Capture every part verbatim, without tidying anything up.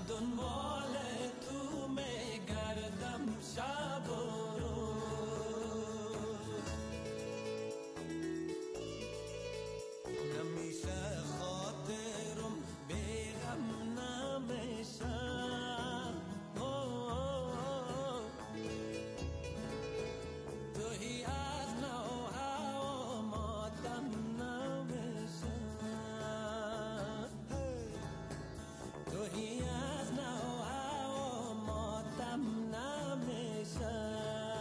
دنبال تو میگردم شب و روز، نمیشه خاطرم بیغم نمیشه، توهی از نو هوا ماتم نمیشه، توهی از نو هوا ماتم نمیشه،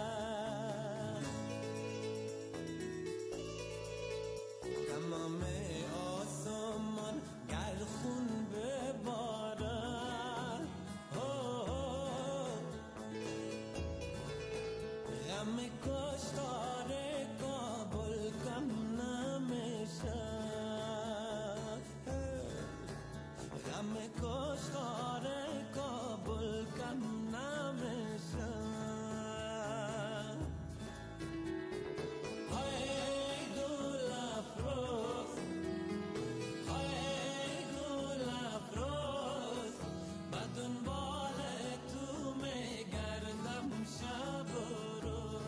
تمام آسمان گر خون بباره، غم کشتار کابل کم نمیشه، غم کشتار کابل کم نمیشه، های گل افروز، های گل افروز، به دنبال تو میگردم شب و روز.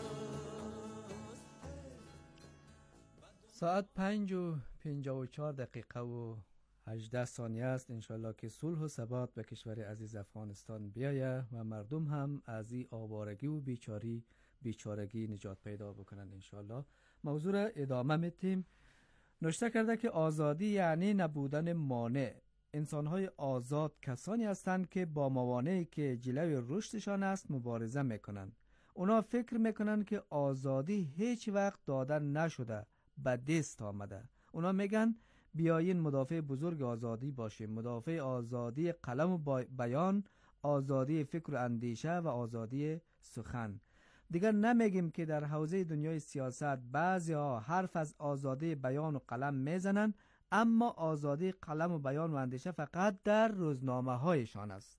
ساعت پنج و پنجاه و چهار دقیقه و هجده ثانیه است. انشالله که صلح و ثبات به کشور عزیز افغانستان بیایه و مردم هم از این آوارگی و بیچاری بیچارگی نجات پیدا بکنن انشالله. موضوع را ادامه میتیم. نوشته کرده که آزادی یعنی نبودن مانع. انسان‌های آزاد کسانی هستند که با موانعی که جلوی رشدشان است مبارزه میکنند. اونا فکر میکنن که آزادی هیچ وقت دادن نشده، به دست آمده. اونا میگن بیاین مدافع بزرگ آزادی باشیم، مدافع آزادی قلم و بیان، آزادی فکر و اندیشه و آزادی سخن. دیگر نمیگیم که در حوزه دنیای سیاست بعضی ها حرف از آزادی بیان و قلم میزنن، اما آزادی قلم و بیان و اندیشه فقط در روزنامه هایشان است.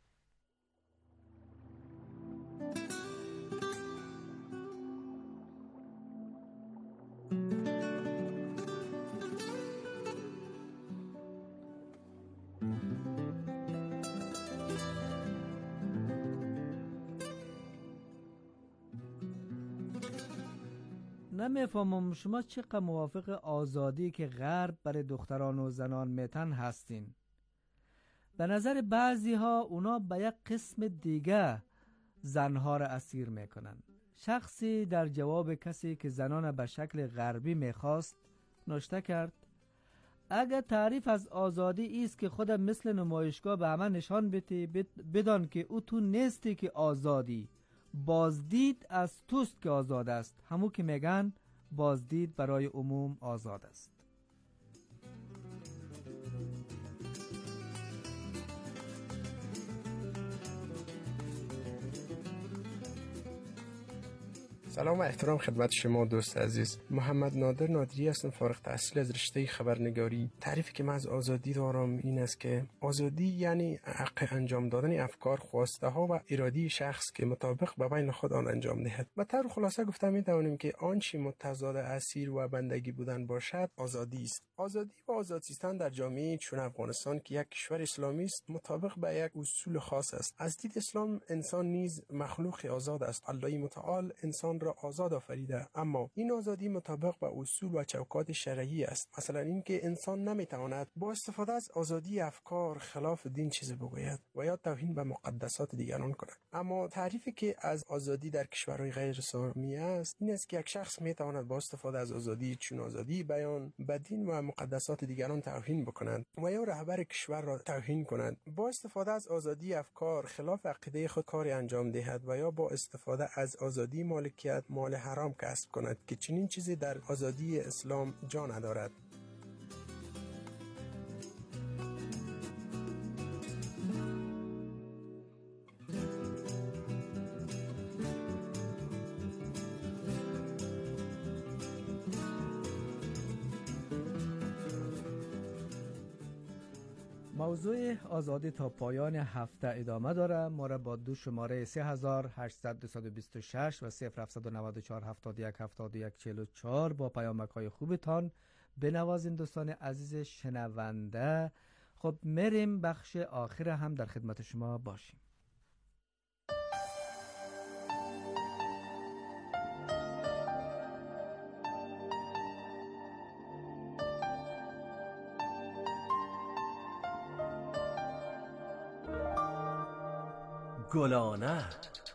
نمیفهمم شما چقدر موافق آزادی که غرب برای دختران و زنان میتن هستین؟ به نظر بعضی ها اونا به یک قسم دیگه زنها را اسیر میکنن. شخصی در جواب کسی که زنان به شکل غربی میخواست نوشته کرد: اگر تعریف از آزادی است که خود مثل نمایشگاه به همه نشان بدی، بدان که او تو نیستی که آزادی، بازدید از توست که آزاد است. همو که میگن بازدید برای عموم آزاد است. سلام و احترام خدمت شما دوست عزیز. محمد نادر نادری هستم، فارغ التحصیل از رشته خبرنگاری. تعریفی که من از آزادی دارم این است که آزادی یعنی حق انجام دادن افکار، خواسته ها و اراده شخص که مطابق با بین خود آن انجام دهد. و طور خلاصه گفتم می توانیم که آنچه متضاد اسیر و بندگی بودن باشد آزادی است. آزادی و آزاد زیستن در جامعه چون افغانستان که یک کشور اسلامی است مطابق به یک اصول خاص است. از دید اسلام انسان نیز مخلوق آزاد است. الله متعال انسان را آزاد آفریده، اما این آزادی مطابق با اصول و چوکات شرعی است. مثلا اینکه انسان نمیتواند با استفاده از آزادی افکار خلاف دین چیز بگوید و یا توهین به مقدسات دیگران کند. اما تعریفی که از آزادی در کشورهای غیر اسلامی است این است که یک شخص میتواند با استفاده از آزادی چون آزادی بیان به دین و مقدسات دیگران توهین بکند و یا رهبر کشور را توهین کند، با استفاده از آزادی افکار خلاف عقیده خود کاری انجام دهد و یا با استفاده از آزادی مالکیت مال حرام کسب کند که چنین چیزی در آزادی اسلام جا ندارد. موضوع آزادی تا پایان هفته ادامه داره. ما را با دو شماره سه هزار و هشتصد و بیست و شش و صفر هفتصد و نود و چهار هفتاد و یک هفتاد و یک چهل و چهار با پیامک های خوبتان بنوازین دوستان عزیز شنونده. خب مریم بخش آخر هم در خدمت شما باشیم. گلانه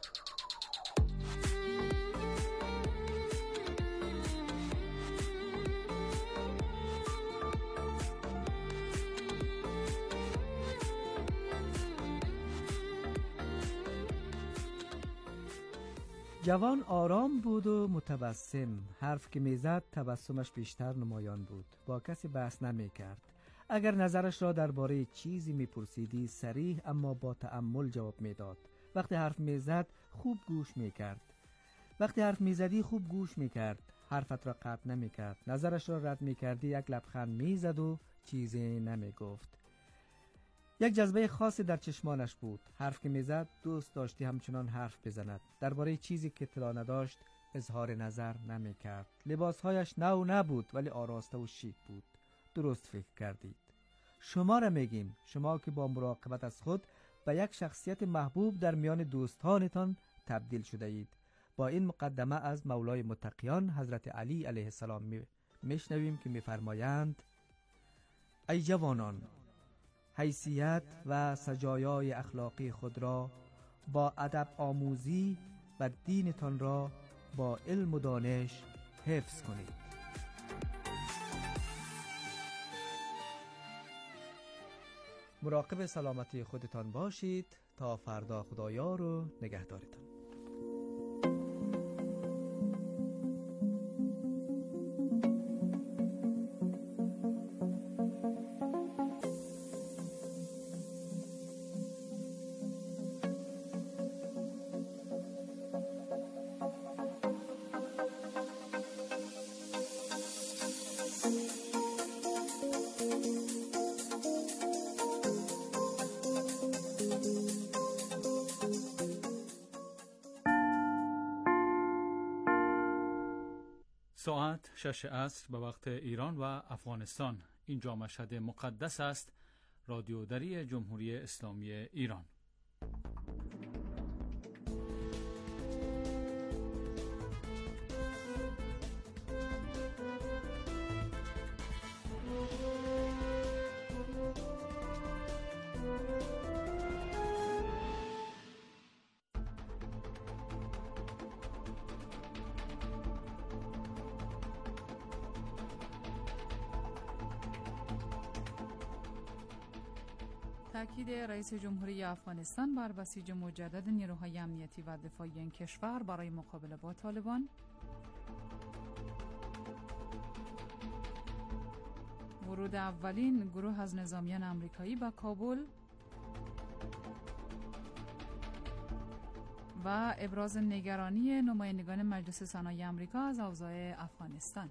جوان آرام بود و متبسم. حرف که میزد تبسمش بیشتر نمایان بود. با کسی بحث نمی کرد. اگر نظرش را درباره چیزی میپرسیدی صریح اما با تأمل جواب میداد. وقتی حرف میزد خوب گوش میکرد. وقتی حرف میزدی خوب گوش میکرد. حرفت را قطع نمیکرد. نظرش را رد میکردی یک لبخند میزد و چیزی نمیگفت. یک جذبه خاصی در چشمانش بود. حرف که میزد دوست داشتی همچنان حرف بزند. درباره چیزی که اطلاع نداشت اظهار نظر نمیکرد. لباسهایش نو نبود ولی آراسته و شیک بود. درست فکر کردید. شما را میگیم، شما که با مراقبت از خود به یک شخصیت محبوب در میان دوستانتان تبدیل شده اید. با این مقدمه از مولای متقیان حضرت علی علیه السلام می میشنویم که میفرمایند: ای جوانان، حیثیت و سجایای اخلاقی خود را با ادب آموزی و دینتان را با علم و دانش حفظ کنید. مراقب سلامتی خودتان باشید. تا فردا خدایار و نگهدارتان. ساعت شش عصر به وقت ایران و افغانستان. اینجا مشهد مقدس است. رادیو دری جمهوری اسلامی ایران. تاکید رئیس جمهوری افغانستان بر بسیج مجدد نیروهای امنیتی و دفاعی این کشور برای مقابله با طالبان. ورود اولین گروه از نظامیان آمریکایی به کابل و ابراز نگرانی نمایندگان مجلس سنای آمریکا از اوضاع افغانستان.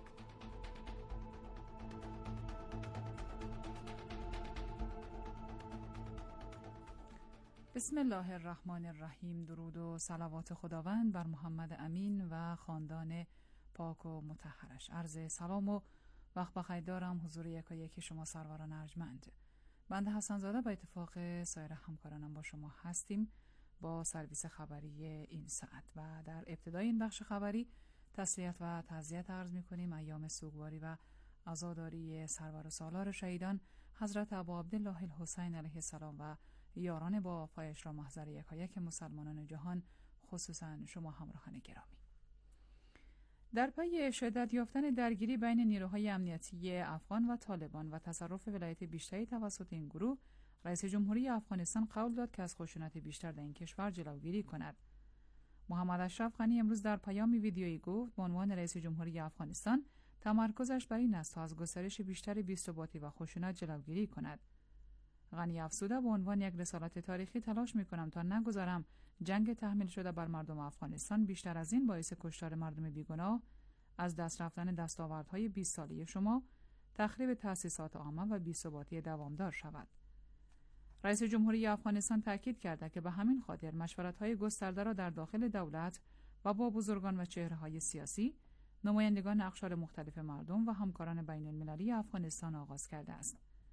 بسم الله الرحمن الرحیم. درود و صلوات خداوند بر محمد امین و خاندان پاک و مطهرش. عرض سلام و وقت بخیر دارم حضور یکایک شما سروران ارجمند. بنده حسن زاده به اتفاق سایر همکارانم با شما هستیم با سرویس خبری این ساعت و در ابتدای این بخش خبری تسلیت و تعزیت عرض می‌کنیم ایام سوگواری و عزاداری سرور و سالار شهیدان حضرت ابا عبدالله الحسین علیه السلام و یاران با پایش را محضر یکایک مسلمانان جهان، خصوصا شما همراهان گرامی. در پی شدت یافتن درگیری بین نیروهای امنیتی افغان و طالبان و تصرف ولایت بیشتری توسط این گروه، رئیس جمهوری افغانستان قول داد که از خشونت بیشتر در این کشور جلوگیری کند. محمد اشرف غنی امروز در پیامی ویدیویی گفت به عنوان رئیس جمهوری افغانستان تمرکزش بر این است تا از گسترش بیشتر بی‌ثباتی و خشونت جلوگیری کند. غنی افزوده به عنوان یک رسالت تاریخی تلاش می‌کنم تا نگذارم جنگ تحمیل شده بر مردم افغانستان بیشتر از این باعث کشتار مردم بیگناه، از دست رفتن دستاوردهای بیست ساله شما، تخریب تأسیسات عامه و بی‌ثباتی دوامدار شود. رئیس جمهوری افغانستان تاکید کرده که به همین خاطر مشورت‌های گسترده را در داخل دولت و با بزرگان و چهره‌های سیاسی، نمایندگان اقشار مختلف مردم و همکاران بین‌المللی افغانستان آغاز کرده است.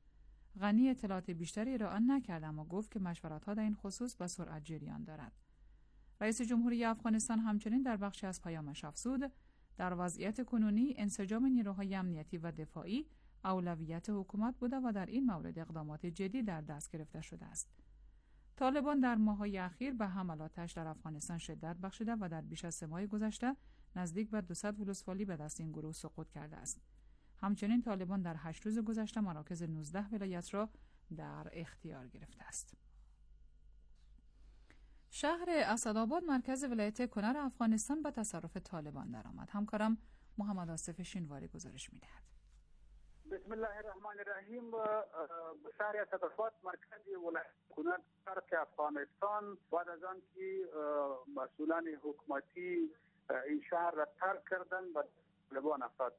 غنی اطلاعات بیشتری ارائه نکرد، اما گفت که مشورت‌ها در این خصوص به سرعت جریان دارد. رئیس جمهوری افغانستان همچنین در بخشی از پیامش افزود در وضعیت کنونی انسجام نیروهای امنیتی و دفاعی اولویت حکومت بوده و در این مورد اقدامات جدی در دست گرفته شده است. طالبان در ماه‌های اخیر به حملاتش در افغانستان شدت بخشیده و در بیش از سه ماه گذشته نزدیک به دویست ولسوالی به دست این گروه سقوط کرده است. همچنین طالبان در هشت روز گذشته مراکز نوزده ولایت را در اختیار گرفته است. شهر اسدآباد مرکز ولایت کنر افغانستان به تصرف طالبان درآمد. همکارم محمد آصف شینواری گزارش می‌دهد. بسم الله الرحمن الرحیم. شهر اسدآباد مرکز ولایت کنر شرق افغانستان بعد از آن که مسئولان حکومتی این شهر را ترک کردند به طالبان افتاد.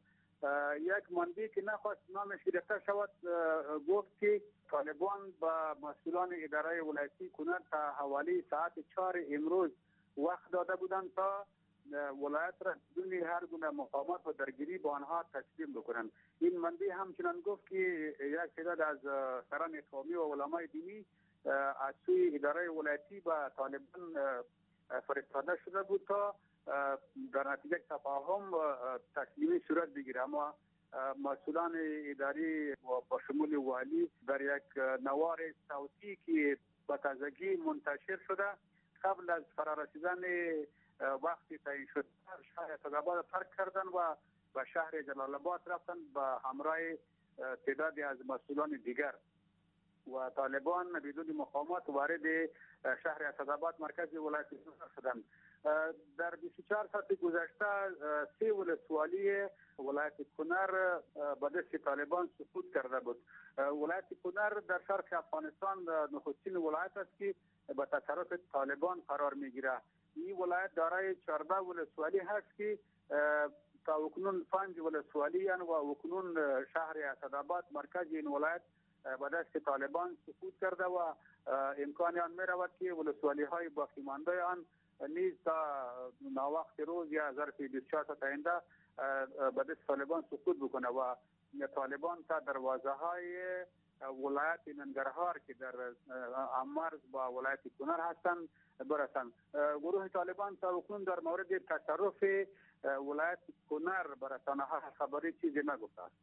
یک منبع که نخواست نامش گرفته شود گفت که طالبان با مسئولان اداره ولایتی کنر تا حوالی ساعت چهار امروز وقت داده بودند تا ولایت را بدون هر گونه مقاومت و درگیری با آنها تسلیم بکنند. این منبع همچنان گفت که یک تعداد از سران قومی و علمای دینی از سوی اداره ولایتی با طالبان فرستاده شده بود تا در نتیجه تفاهم تسلیمی صورت بگیره، اما مسئولان اداری با شمول والی در یک نوار صوتی که به تازگی منتشر شده قبل از فرارسیدن وقتی تعیین شده شهر اسدآباد ترک کردن و به شهر جلال آباد رفتن به همراه تعدادی از مسئولان دیگر و طالبان بدون مقاومت وارد شهر اسدآباد مرکز ولایت شدند. در بیست و چهار ساعت گذشته سه ولسوالی ولایت کنر به دست طالبان سقوط کرده بود. ولایت کنر در شرق افغانستان نخستین ولایت است که به تصرف طالبان قرار میگیره. این ولایت دارای چهارده ولسوالی هست که تا اکنون پنج ولسوالی و اکنون شهر اسدآباد مرکز این ولایت به دست طالبان سقوط کرده و امکان آن می رود که ولسوالی های باقی مانده آن نیز تا ناوقت روز یا ظرف بیست و چهار ساعت آینده به دست طالبان سقوط بکنه و طالبان تا دروازه های ولایت ننگرهار که در مرز با ولایت کنر هستند برسند. گروه طالبان تا اکنون در مورد تصرف ولایت کنر بر رسانه‌ها خبری چیزی نگفته است.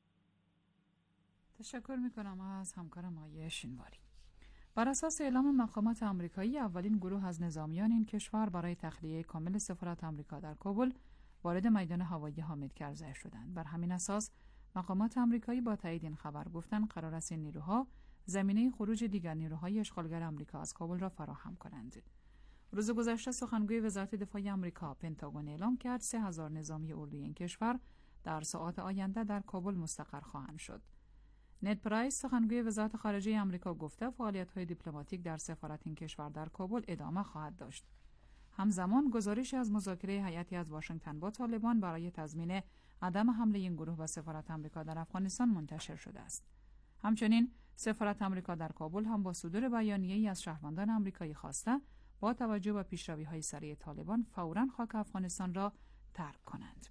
تشکر میکنم از همکارم آیه شینواری. بر اساس اعلام مقامات آمریکایی اولین گروه از نظامیان این کشور برای تخلیه کامل سفارت آمریکا در کابل وارد میدان هوایی حامد کرزی شدند. بر همین اساس مقامات آمریکایی با تایید این خبر گفتند قرار است این نیروها زمینه خروج دیگر نیروهای اشغالگر آمریکا از کابل را فراهم کنند. روز گذشته سخنگوی وزارت دفاع آمریکا پنتاگون اعلام کرد سه هزار نظامی اردوی این کشور در ساعات آینده در کابل مستقر خواهند شد. نت پرایس سخنگوی وزارت خارجه آمریکا گفته فعالیت‌های دیپلماتیک در سفارت این کشور در کابل ادامه خواهد داشت. همزمان گزارشی از مذاکره هیئتی از واشنگتن با طالبان برای تضمین عدم حمله این گروه به سفارت آمریکا در افغانستان منتشر شده است. همچنین سفارت آمریکا در کابل هم با صدور بیانیه‌ای از شهروندان آمریکایی خواسته با توجه به پیشروی‌های سریع طالبان فوراً خاک افغانستان را ترک کنند.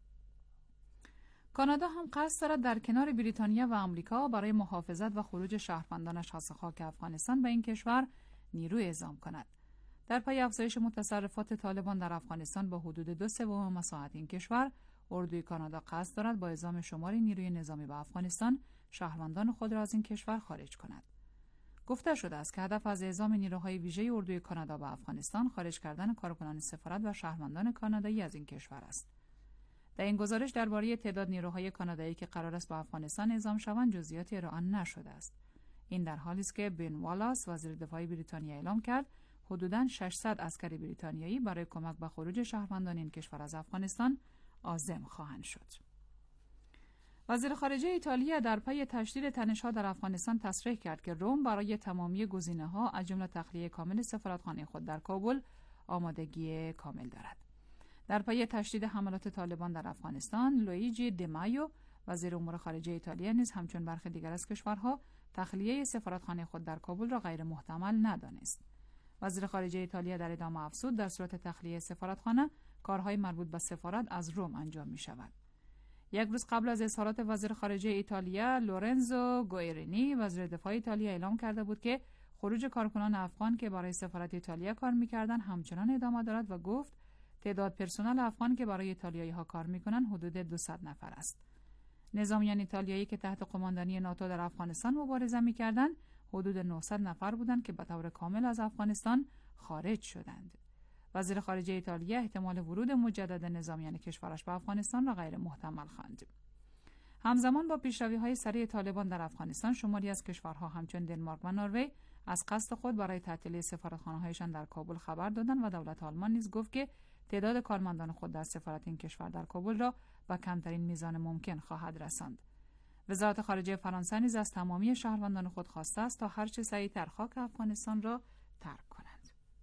کانادا هم قصد دارد در کنار بریتانیا و آمریکا برای محافظت و خروج شهروندانش از خاک افغانستان به این کشور نیرو اعزام کند. در پی افزایش متصرفات طالبان در افغانستان با حدود دو سوم مساحت این کشور، اردوی کانادا قصد دارد با اعزام شماری نیروی نظامی به افغانستان شهروندان خود را از این کشور خارج کند. گفته شده است که هدف از اعزام نیروهای ویژه اردوی کانادا به افغانستان خارج کردن کارکنان سفارت و شهروندان کانادایی از این کشور است. در این گزارش درباره تعداد نیروهای کانادایی که قرار است به افغانستان اعزام شوند جزئیاتی ارائه نشده است. این در حالی است که بن والاس وزیر دفاع بریتانیا اعلام کرد حدوداً ششصد عسکر بریتانیایی برای کمک به خروج شهروندان این کشور از افغانستان عازم خواهند شد. وزیر خارجه ایتالیا در پی تشدید تنش‌ها در افغانستان تصریح کرد که روم برای تمامی گزینه‌ها از جمله تخلیه کامل سفارتخانه خود در کابل آمادگی کامل دارد. در پی تشدید حملات طالبان در افغانستان، لویجی دیمایو وزیر امور خارجه ایتالیا نیز همچون برخی دیگر از کشورها تخلیه سفارتخانه خود در کابل را غیر محتمل ندانست. وزیر خارجه ایتالیا در ادامه افزود در صورت تخلیه سفارتخانه کارهای مربوط به سفارت از روم انجام می شود. یک روز قبل از اظهارات وزیر خارجه ایتالیا لورنزو گوئرینی، وزیر دفاع ایتالیا اعلام کرده بود که خروج کارکنان افغان که برای سفارت ایتالیا کار می‌کردند همچنان ادامه دارد و گفت تعداد پرسنل افغان که برای ایتالیایی‌ها کار می‌کنند حدود دویست نفر است. نظامیان ایتالیایی که تحت قماندانی ناتو در افغانستان مبارزه می‌کردند حدود نهصد نفر بودند که به طور کامل از افغانستان خارج شدند. وزیر خارجه ایتالیا احتمال ورود مجدد نظامیان کشورش به افغانستان را غیر محتمل خواند. همزمان با پیشروی‌های سریع طالبان در افغانستان، شماری از کشورها همچون دنمارک و نروژ از قصد خود برای تعطیلی سفارتخانه‌هایشان در کابل خبر دادند و دولت آلمان نیز گفت که تعداد کارمندان خود در سفارت این کشور در کابل را به کمترین میزان ممکن خواهد رساند. وزارت خارجه فرانسه نیز از تمامی شهروندان خود خواسته است تا هر چه سریع‌تر خاک افغانستان را ترک کنند.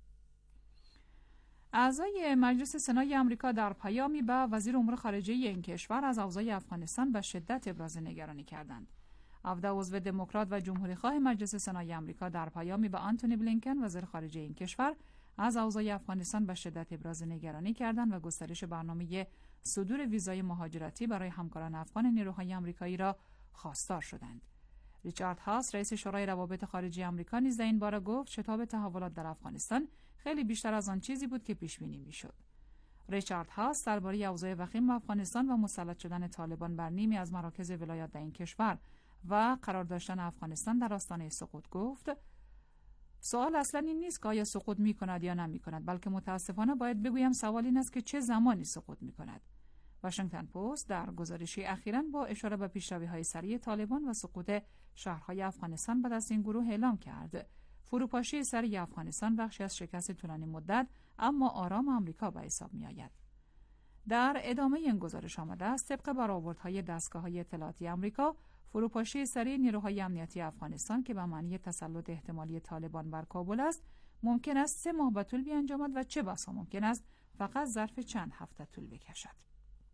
اعضای مجلس سنای آمریکا در پیامی به وزیر امور خارجه این کشور از اوضاع افغانستان به شدت ابراز نگرانی کردند. هفده عضو دموکرات و جمهوری‌خواه مجلس سنای آمریکا در پیامی به آنتونی بلینکن وزیر خارجه این کشور از اوضاع افغانستان به شدت ابراز نگرانی کردند و گسترش برنامه صدور ویزای مهاجرتی برای همکاران افغان نیروهای آمریکایی را خواستار شدند. ریچارد هاس، رئیس شورای روابط خارجی آمریکا، نیز در این باره گفت شتاب تحولات در افغانستان خیلی بیشتر از آن چیزی بود که پیش بینی میشد. ریچارد هاس درباره اوضاع وخیم افغانستان و مسلط شدن طالبان بر نیمی از مراکز ولایت در این کشور و قرار داشتن افغانستان در آستانه سقوط گفت: سوال اصلا این نیست که آیا سقوط می کند یا نمی کند، بلکه متاسفانه باید بگویم سوال این است که چه زمانی سقوط می کند. واشنگتن پست در گزارشی اخیراً با اشاره به پیشروی‌های سریع طالبان و سقوط شهرهای افغانستان به دست این گروه اعلام کرد فروپاشی سریع افغانستان بخشی از شکست طولانی مدت اما آرام آمریکا به حساب می آید. در ادامه این گزارش آمده است طبق برآوردهای دستگاه‌های اطلاعاتی آمریکا، فروپاشی سریع نیروهای امنیتی افغانستان که به معنی تسلط احتمالی طالبان بر کابل است، ممکن است سه ماه به طول بیانجامد و چه بسا ممکن است فقط ظرف چند هفته طول بکشد.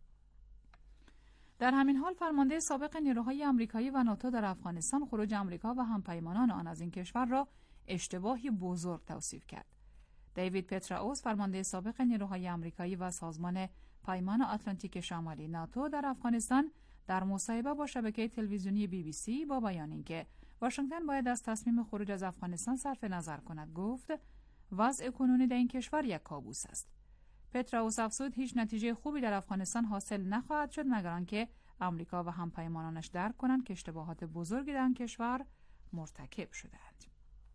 در همین حال فرمانده سابق نیروهای آمریکایی و ناتو در افغانستان خروج آمریکا و همپیمانان آن از این کشور را اشتباهی بزرگ توصیف کرد. دیوید پتراوس، فرمانده سابق نیروهای آمریکایی و سازمان پیمان آتلانتیک شمالی ناتو در افغانستان، در مصاحبه با شبکه تلویزیونی بی بی سی با بیان اینکه واشنگتن باید از تصمیم خروج از افغانستان صرف نظر کند گفت: وضع کنونی در این کشور یک کابوس است. پتراوس افزود هیچ نتیجه خوبی در افغانستان حاصل نخواهد شد مگر آنکه آمریکا و همپیمانانش درک کنند که اشتباهات بزرگی در آن کشور مرتکب شده‌اند.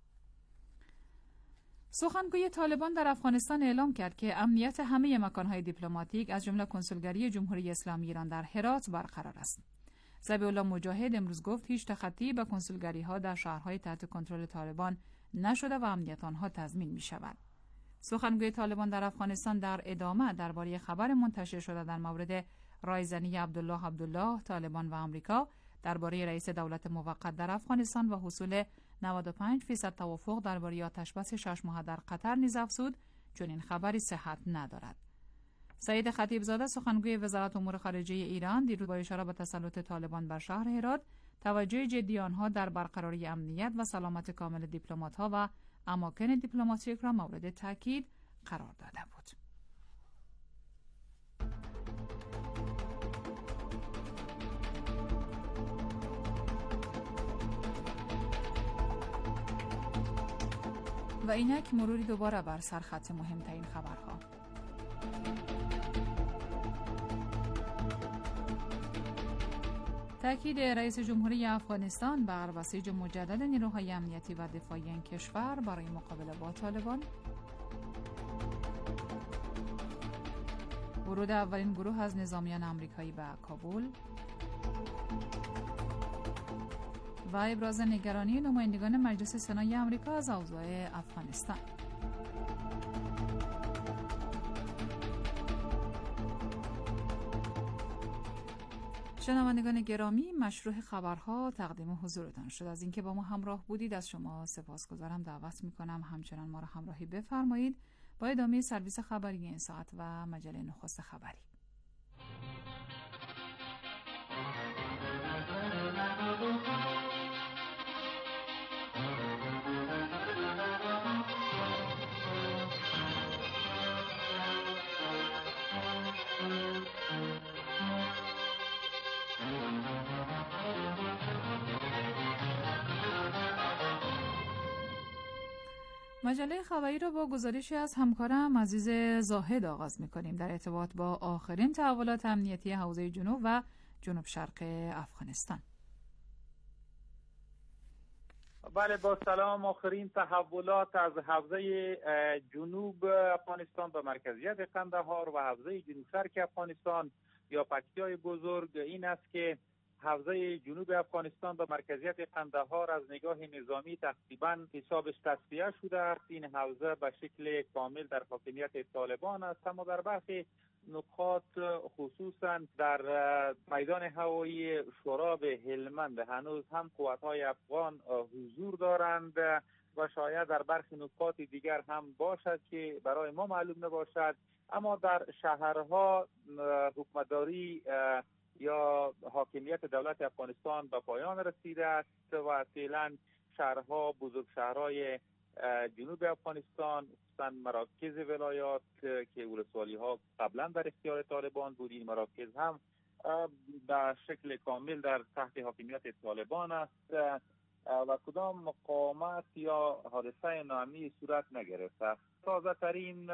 سخنگوی طالبان در افغانستان اعلام کرد که امنیت همه مکان‌های دیپلماتیک از جمله کنسولگری جمهوری اسلامی ایران در هرات برقرار است. ذبیح الله مجاهد امروز گفت هیچ تخطی به کنسولگری‌ها در شهرهای تحت کنترل طالبان نشده و امنیت آنها تضمین می‌شود. سخنگوی طالبان در افغانستان در ادامه درباره خبر منتشر شده در مورد رایزنی عبدالله عبدالله، طالبان و آمریکا درباره رئیس دولت موقت در افغانستان و حصول نود و پنج درصد توافق درباره آتشبس شش ماهه در قطر نیز افزود چون این خبری صحت ندارد. سعید خطیبزاده، سخنگوی وزارت امور خارجه ایران، دیروز با اشاره به تسلط طالبان بر شهر هرات، توجه جدی آنها در برقراری امنیت و سلامت کامل دیپلمات‌ها و اماکن دیپلماتیک را مورد تاکید قرار داده بود. و اینک مروری دوباره بر سرخط مهمترین خبرها. تأکید رئیس جمهوری افغانستان بر بسیج مجدد نیروهای امنیتی و دفاعی این کشور برای مقابله با طالبان. ورود اولین گروه از نظامیان آمریکایی به کابل و ابراز نگرانی نمایندگان مجلس سنای آمریکا از اوضاع افغانستان. شنوندگان گرامی، مشروع خبرها تقدیم حضورتان شد. از اینکه با ما همراه بودید از شما سپاسگزارم. دعوت میکنم همچنان ما را همراهی بفرمایید با ادامه سرویس خبری این ساعت و مجله نخست خبری. مجله خبری را با گزارشی از همکارم عزیز زاهد آغاز می‌کنیم در ارتباط با آخرین تحولات امنیتی حوزه جنوب و جنوب شرق افغانستان. بله، با سلام. آخرین تحولات از حوزه جنوب افغانستان به مرکزیت قندهار و حوزه جنوب شرق افغانستان یا پکتیای بزرگ این است که حوزه جنوب افغانستان به مرکزیت قندهار از نگاه نظامی تقریبا حسابش تصفیه شده است. این حوزه به شکل کامل در حاکمیت طالبان است، اما در برخی نقاط خصوصا در میدان هوایی شوراب هلمند هنوز هم قوت‌های افغان حضور دارند و شاید در برخی نقاط دیگر هم باشد که برای ما معلوم نباشد. اما در شهرها حکومتداری یا حاکمیت دولت افغانستان به پایان رسیده است و فعلا شهرها، بزرگ شهرهای جنوب افغانستان، خصوصا مراکز ولایات که ولسوالی ها قبلا در اختیار طالبان بود، این مراکز هم به شکل کامل در تحت حاکمیت طالبان است و کدام مقاومت یا حادثه ناامنی صورت نگرفته. تازه ترین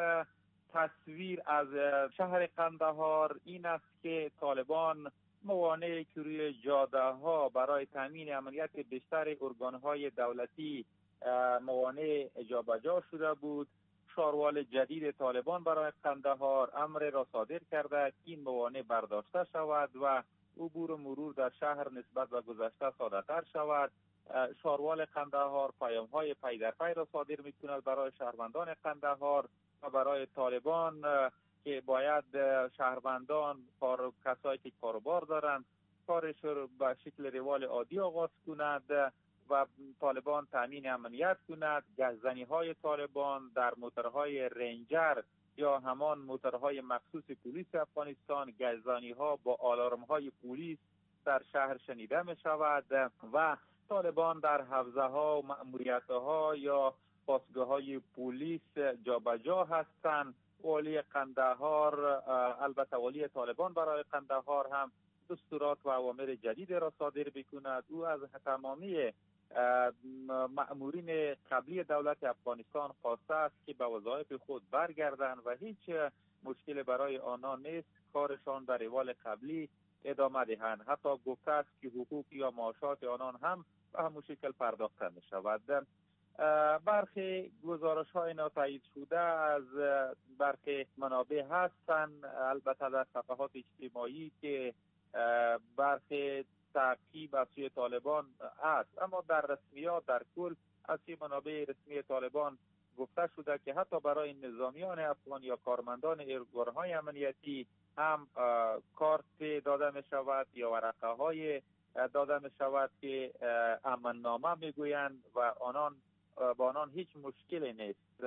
تصویر از شهر قندهار این است که طالبان موانعی که روی جاده ها برای تامین امنیت بیشتر ارگانهای دولتی موانع جابجا شده بود، شاروال جدید طالبان برای قندهار امر را صادر کرده که این موانع برداشته شود و عبور و مرور در شهر نسبت به گذشته ساده‌تر شود. شاروال قندهار پیام‌های پی در پی را صادر می‌کند برای شهروندان قندهار و برای طالبان که باید شهروندان، کار کسایی که کاروبار دارند، کارش را به شکل روال عادی آغاز کند و طالبان تامین امنیت کند. گزدنی‌های طالبان در موتورهای رنجر یا همان موتورهای مخصوص پلیس افغانستان، گزدنی‌ها با آلارم‌های پلیس در شهر شنیده می‌شود و طالبان در حوزه‌ها و مأموریت‌ها یا پاسگاه‌های پلیس جابجا هستند. والی قندهار، البته والی طالبان برای قندهار هم دستورات و اوامر جدید را صادر بکند. او از تمامی مأمورین قبلی دولت افغانستان خواسته است که به وظایف خود برگردند و هیچ مشکل برای آنها نیست، کارشان در روال قبلی ادامه دهند. حتی گفته است که حقوق یا معاشات آنان هم به همون شکل پرداخته می شود. برخی گزارش های ناتایید شده از برخی منابع هستند، البته در صفحات اجتماعی، که برخی تعقیب از سوی طالبان است، اما در رسمیات در کل از سوی منابع رسمی طالبان گفته شده که حتی برای نظامیان افغان یا کارمندان ارگانهای امنیتی هم کارت داده می شود یا ورقه های داده می شود که امننامه می گویند و آنان با آنان هیچ مشکلی نیست.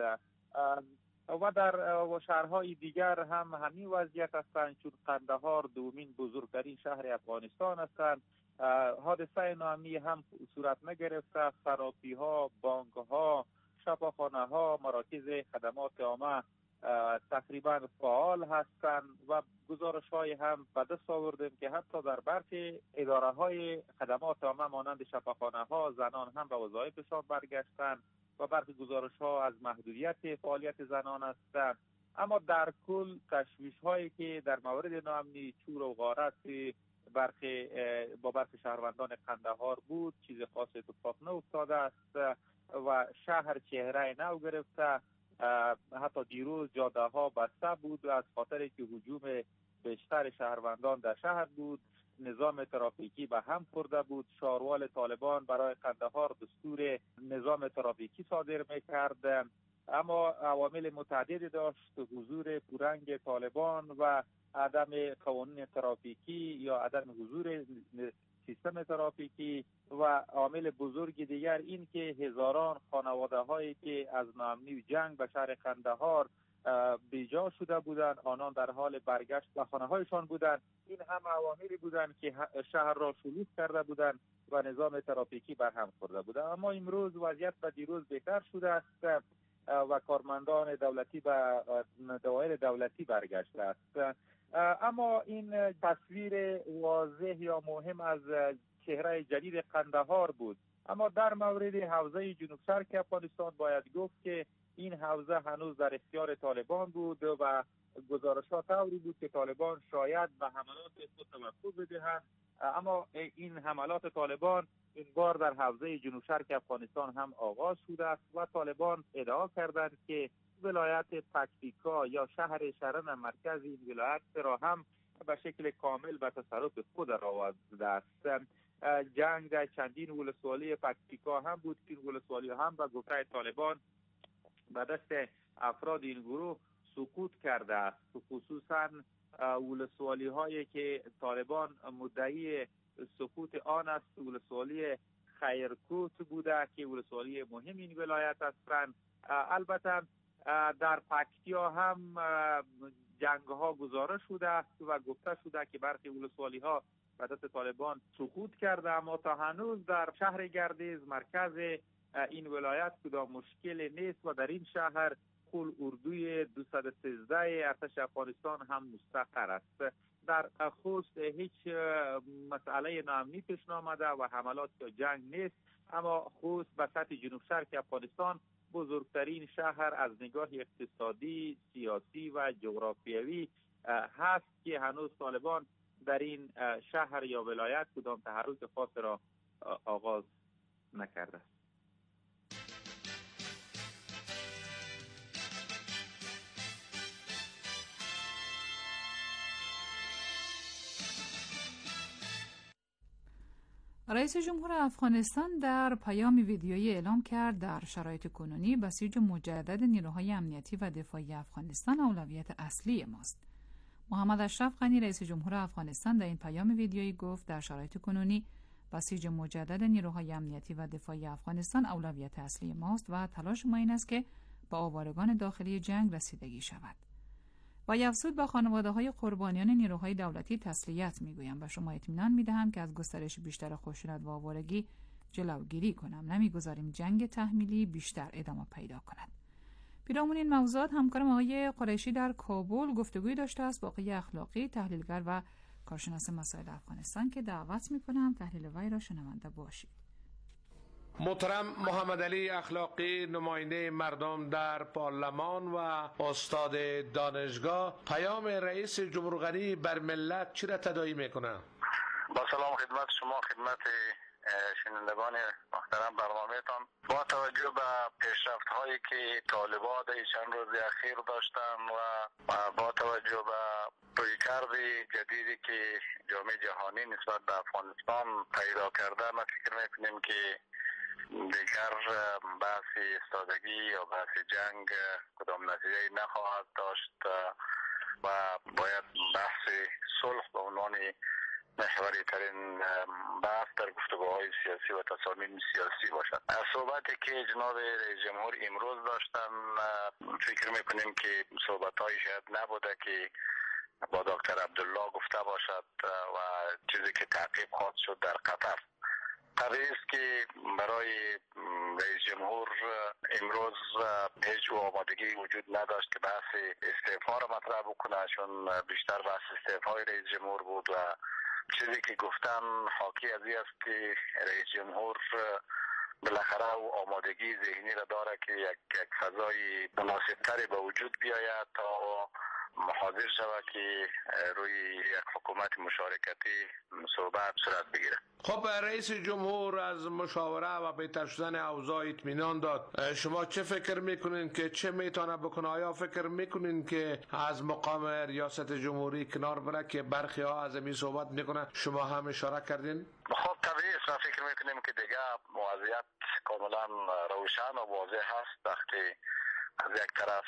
و در شهرهای دیگر هم همین وضعیت هستند، چون قندهار دومین بزرگترین شهر افغانستان هستند. حادثه ناامنی هم صورت نگرفته. خرابی ها، بانک ها، شفاخانه ها، مراکز خدمات عامه تقریبا فعال هستند و گزارش های هم به دست آوردیم که حتی در برخی اداره های خدمات عامه مانند شفاخانه ها زنان هم به وظایفشان برگشتند و برخی گزارش ها از محدودیت فعالیت زنان هستند. اما در کل تشویش هایی که در مورد ناامنی، چور و غارت برخی با برخی شهروندان قندهار بود، چیز خاص اتفاق نیفتاده است و شهر چهره نو گرفته. حتی دیروز جاده ها بسته بود از خاطر که هجوم بیشتر شهروندان در شهر بود. نظام ترافیکی به هم خورده بود. شاروال طالبان برای قندهار دستور نظام ترافیکی صادر میکرد، اما عوامل متعددی داشت، حضور پررنگ طالبان و عدم قوانین ترافیکی یا عدم حضور سیستم ترافیکی و عامل بزرگ دیگر این که هزاران خانواده هایی که از ناامنی و جنگ به شهر قندهار بیجا شده بودند، آنان در حال برگشت به خانه هایشان بودند. این هم عواملی بودند که شهر را شلوغ کرده بودند و نظام ترافیکی برهم خورده بود. اما امروز وضعیت به دیروز بهتر شده است و کارمندان دولتی به دوایر دولتی برگشته است. اما این تصویر واضح یا مهم از چهره جدید قندهار بود. اما در مورد حوزه جنوب شرق افغانستان باید گفت که این حوزه هنوز در اختیار طالبان بود و گزارشات طوری بود که طالبان شاید به حملات خود توقف بدهند، اما این حملات طالبان این بار در حوزه جنوب شرق افغانستان هم آغاز شده است و طالبان ادعا کردند که ولایت پکتیکا یا شهر شرن مرکز این ولایت را هم به شکل کامل به تصرف خود آورده است. جنگ چندین ولسوالی پکتیکا هم بود که این ولسوالی هم به گفته طالبان به دست افراد این گروه سقوط کرده است، خصوصا ولسوالی هایی که طالبان مدعی سقوط آن است ولسوالی خیرکوت بوده که ولسوالی مهم این ولایت هستند. البته در پکتیا هم جنگ ها گزارش شده است و گفته شده که برخی ولسوالی ها به دست طالبان سقوط کرده، اما تا هنوز در شهر گردیز مرکز این ولایت کدام مشکل نیست و در این شهر کل اردوی دویست و سیزده ارتش افغانستان هم مستقر است. در خوست هیچ مسئله ناامنی پیش نامده و حملات یا جنگ نیست، اما خوست به سطح جنوب شرق افغانستان بزرگترین شهر از نگاه اقتصادی، سیاسی و جغرافیایی هست که هنوز طالبان در این شهر یا ولایت کدام تحرک خاص را آغاز نکرده است. رئیس جمهور افغانستان در پیام ویدیویی اعلام کرد در شرایط کنونی بسیج مجدد نیروهای امنیتی و دفاعی افغانستان اولویت اصلی ماست. محمد اشرف غنی رئیس جمهور افغانستان در این پیام ویدیویی گفت در شرایط کنونی بسیج مجدد نیروهای امنیتی و دفاعی افغانستان اولویت اصلی ماست و تلاش ما این است که به آوارگان داخلی جنگ رسیدگی شود. و افزود با خانواده‌های قربانیان نیروهای دولتی تسلیت می‌گویم و شما اطمینان می‌دهم که از گسترش بیشتر خشونت و آوارگی جلوگیری کنم. نمی‌گذاریم جنگ تحمیلی بیشتر ادامه پیدا کند. پیرامون این موضوعات همکارم آقای قریشی در کابل گفتگوی داشته است با آقای اخلاقی، تحلیلگر و کارشناس مسائل افغانستان که دعوت می‌کنم تحلیل وی را شنونده باشید. محترم محمد علی اخلاقی، نماینده مردم در پارلمان و استاد دانشگاه، پیام رئیس جمهور غنی بر ملت چی را تداعی میکنه؟ با سلام خدمت شما، خدمت شنوندگان محترم برنامه‌تان. با توجه به پیشرفت هایی که طالبان در چند روز اخیر داشتن و با توجه به رویکرد جدیدی که جامعه جهانی نسبت به افغانستان پیدا کرده، ما فکر میکنیم که دیگر بحث استادگی یا بحث جنگ کدام نتیجه نخواهد داشت و باید بحث صلح به عنوان محوری ترین بحث در گفتگوهای سیاسی و تصامیم سیاسی باشد. از صحبتی که جناب رئیس جمهور امروز داشتن فکر میکنیم که صحبت های شاید نبوده که با دکتر عبدالله گفته باشد و چیزی که تعقیب خواهد شد در قطر. طبیعی است که برای رئیس جمهور امروز هیچ آمادگی وجود نداشت که بحث استعفا را مطرح بکنه، چون بیشتر بحث استعفای رئیس جمهور بود و چیزی که گفتن حاکی از این است که رئیس جمهور بالاخره او آمادگی ذهنی را داره که یک, یک فضای مناسبتری به وجود بیاید تا حاضر شود که روی یک حکومت مشارکتی صحبت صورت بگیره. خب رئیس جمهور از مشاوره و بهتر شدن اوضاع اطمینان داد. شما چه فکر میکنین که چه میتونه بکنه؟ آیا فکر میکنین که از مقام ریاست جمهوری کنار بره که برخی ها از این صحبت میکنه؟ شما هم اشاره کردین. خب طبیعی است، ما فکر میکنیم که دیگه وضعیت کاملا روشن و واضح هست. وقتی از یک طرف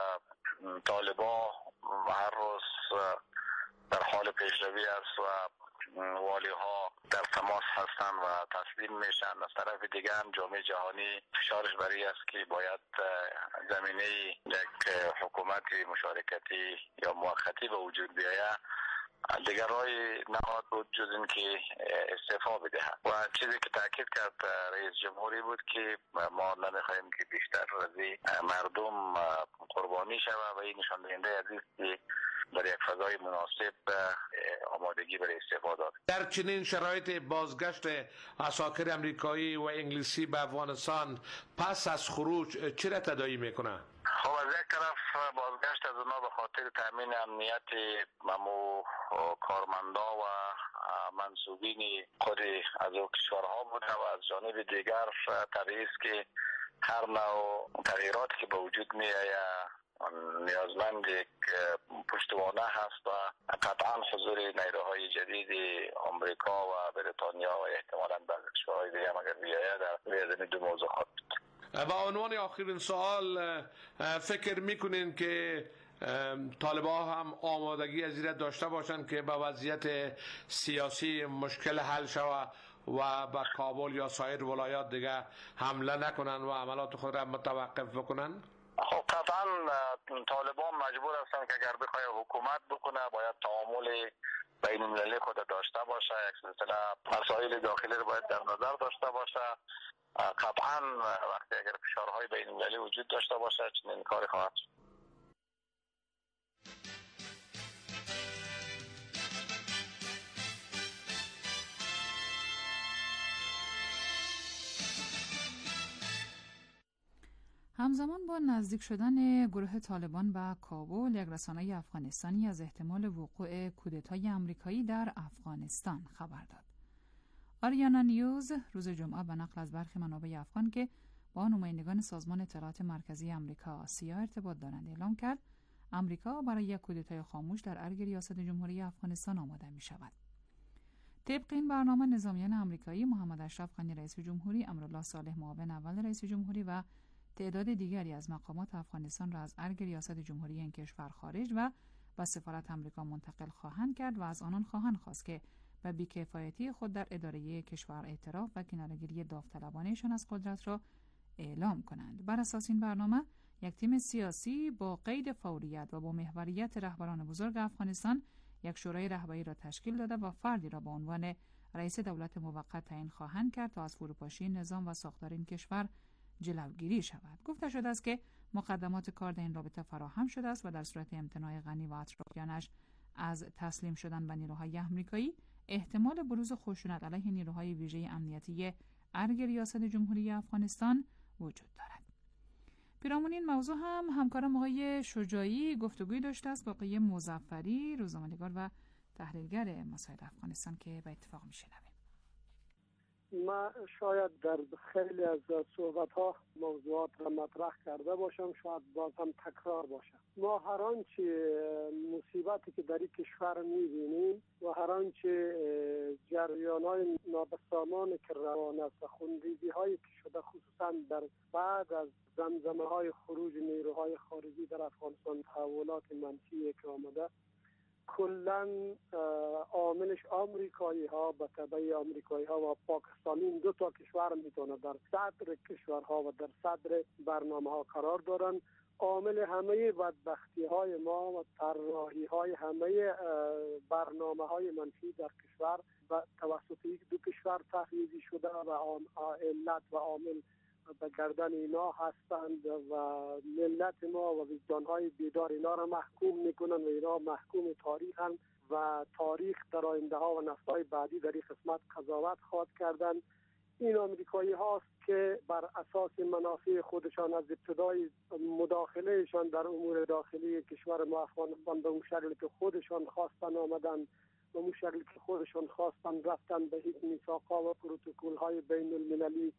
طالبان هر روز در حال پیشروی است و والی ها در تماس هستند و تسلیم میشن، از طرف دیگه هم جامعه جهانی فشارش بری است که باید زمینه یک حکومت مشارکتی یا موقتی به وجود بیاید. دیگر رای نهاد بود جز این که استعفا بدهد و چیزی که تاکید کرد رئیس جمهوری بود که ما نمیخواهیم که بیشتر از مردم قربانی شود و این نشان دهنده از است که در یک فضای مناسب آمادگی برای استفاده. در چنین شرایط بازگشت عساکر امریکایی و انگلیسی به افغانستان پس از خروج چه را تداعی میکنه؟ خب از یک طرف بازگشت از اونا به خاطر تامین امنیت ممو کارمندا و منصوبین خود از او کشورها بوده و از جانب دیگر طبیعی است که هر نوع تغییراتی که به وجود می آید نیازمند یک پشتوانه هست و قطعا حضور نیروهای جدید آمریکا و بریتانیا و احتمالاً بعضی کشورهای دیگه هم اگر بیاید در این دو موضوع خواهد بود. و عنوان آخرین سوال، فکر میکنین که طالبان هم آمادگی از این داشته باشند که به وضعیت سیاسی مشکل حل شود و به کابل یا سایر ولایات دیگه حمله نکنن و عملات خود را متوقف بکنن؟ خب قطعا طالبان مجبور هستند که اگر بخواد حکومت بکنه باید تعامل بین المللی خود داشته باشه، یک سلسله مسائل داخلی رو باید در نظر داشته باشه. قطعا وقتی اگر فشارهای بین المللی وجود داشته باشه چنین کاری خواهد شد. همزمان با نزدیک شدن گروه طالبان به کابل، یک رسانه افغانستانی از احتمال وقوع کودتای آمریکایی در افغانستان خبر داد. آریانا نیوز روز جمعه به نقل از برخی منابع افغان که با نمایندگان سازمان اطلاعات مرکزی آمریکا آسیا ارتباط دارند اعلام کرد آمریکا برای یک کودتای خاموش در ارگ ریاست جمهوری افغانستان آماده می شود. طبق این برنامه نظامیان آمریکایی محمد اشرف غنی رئیس جمهوری، امرالله صالح معاون اول رئیس جمهوری و تعداد دیگری از مقامات افغانستان را از ارگ ریاست جمهوری این کشور خارج و به سفارت آمریکا منتقل خواهند کرد و از آنان خواهند خواست که به بی‌کفایتی خود در اداره کشور اعتراف و کناره‌گیری داوطلبانه‌شان از قدرت را اعلام کنند. بر اساس این برنامه یک تیم سیاسی با قید فوریت و با محوریت رهبران بزرگ افغانستان یک شورای رهبری را تشکیل داده و فردی را به عنوان رئیس دولت موقت تعیین خواهند کرد تا از فروپاشی نظام و ساختار این کشور جلوگیری شود. گفته شده است که مقدمات کار در این رابطه فراهم شده است و در صورت امتناع غنی و اطرافیانش از تسلیم شدن به نیروهای آمریکایی احتمال بروز خشونت علیه نیروهای ویژه امنیتی ارگ ریاست جمهوری افغانستان وجود دارد. پیرامون این موضوع هم همکارم آقای شجاعی گفتگوی داشته است با آقای مظفری، روزنامه‌نگار و تحلیلگر مسائل افغانستان که به اتفاق میشنویم. ما شاید در خیلی از صحبت‌ها موضوعات را مطرح کرده باشم، شاید باز هم تکرار باشم. ما هر آنچه مصیبتی که در این کشور می‌بینیم و هر آنچه جریان‌های نابسامانی که روان است و خونریزی‌هایی که شده خصوصا در بعد از زمزمه‌های خروج نیروهای خارجی در افغانستان، تحولات منفی که آمده، کلن عاملش آمریکایی ها به تبع آمریکایی ها و پاکستانی، این دو تا کشور میتونه در صدر کشورها و در صدر برنامه ها قرار دارن. عامل همه بدبختی های ما و طراحی های همه برنامه های منفی در کشور و توسط یک دو کشور تحریزی شده و علت و عامل به گردن اینا هستند و ملت ما و وجدانهای بیدار اینا را محکوم میکنن و اینا محکوم تاریخن و تاریخ در آینده ها و نسل‌های بعدی در این قسمت قضاوت خواهد کردن. این آمریکایی هاست که بر اساس منافع خودشان از ابتدای مداخلهشان در امور داخلی کشور ما افغانستان به اون شکلی که خودشان خواستن آمدن، به اون شکلی که خودشان خواستن رفتن، به هیچ میثاق‌ها و پروتکل های بین المللی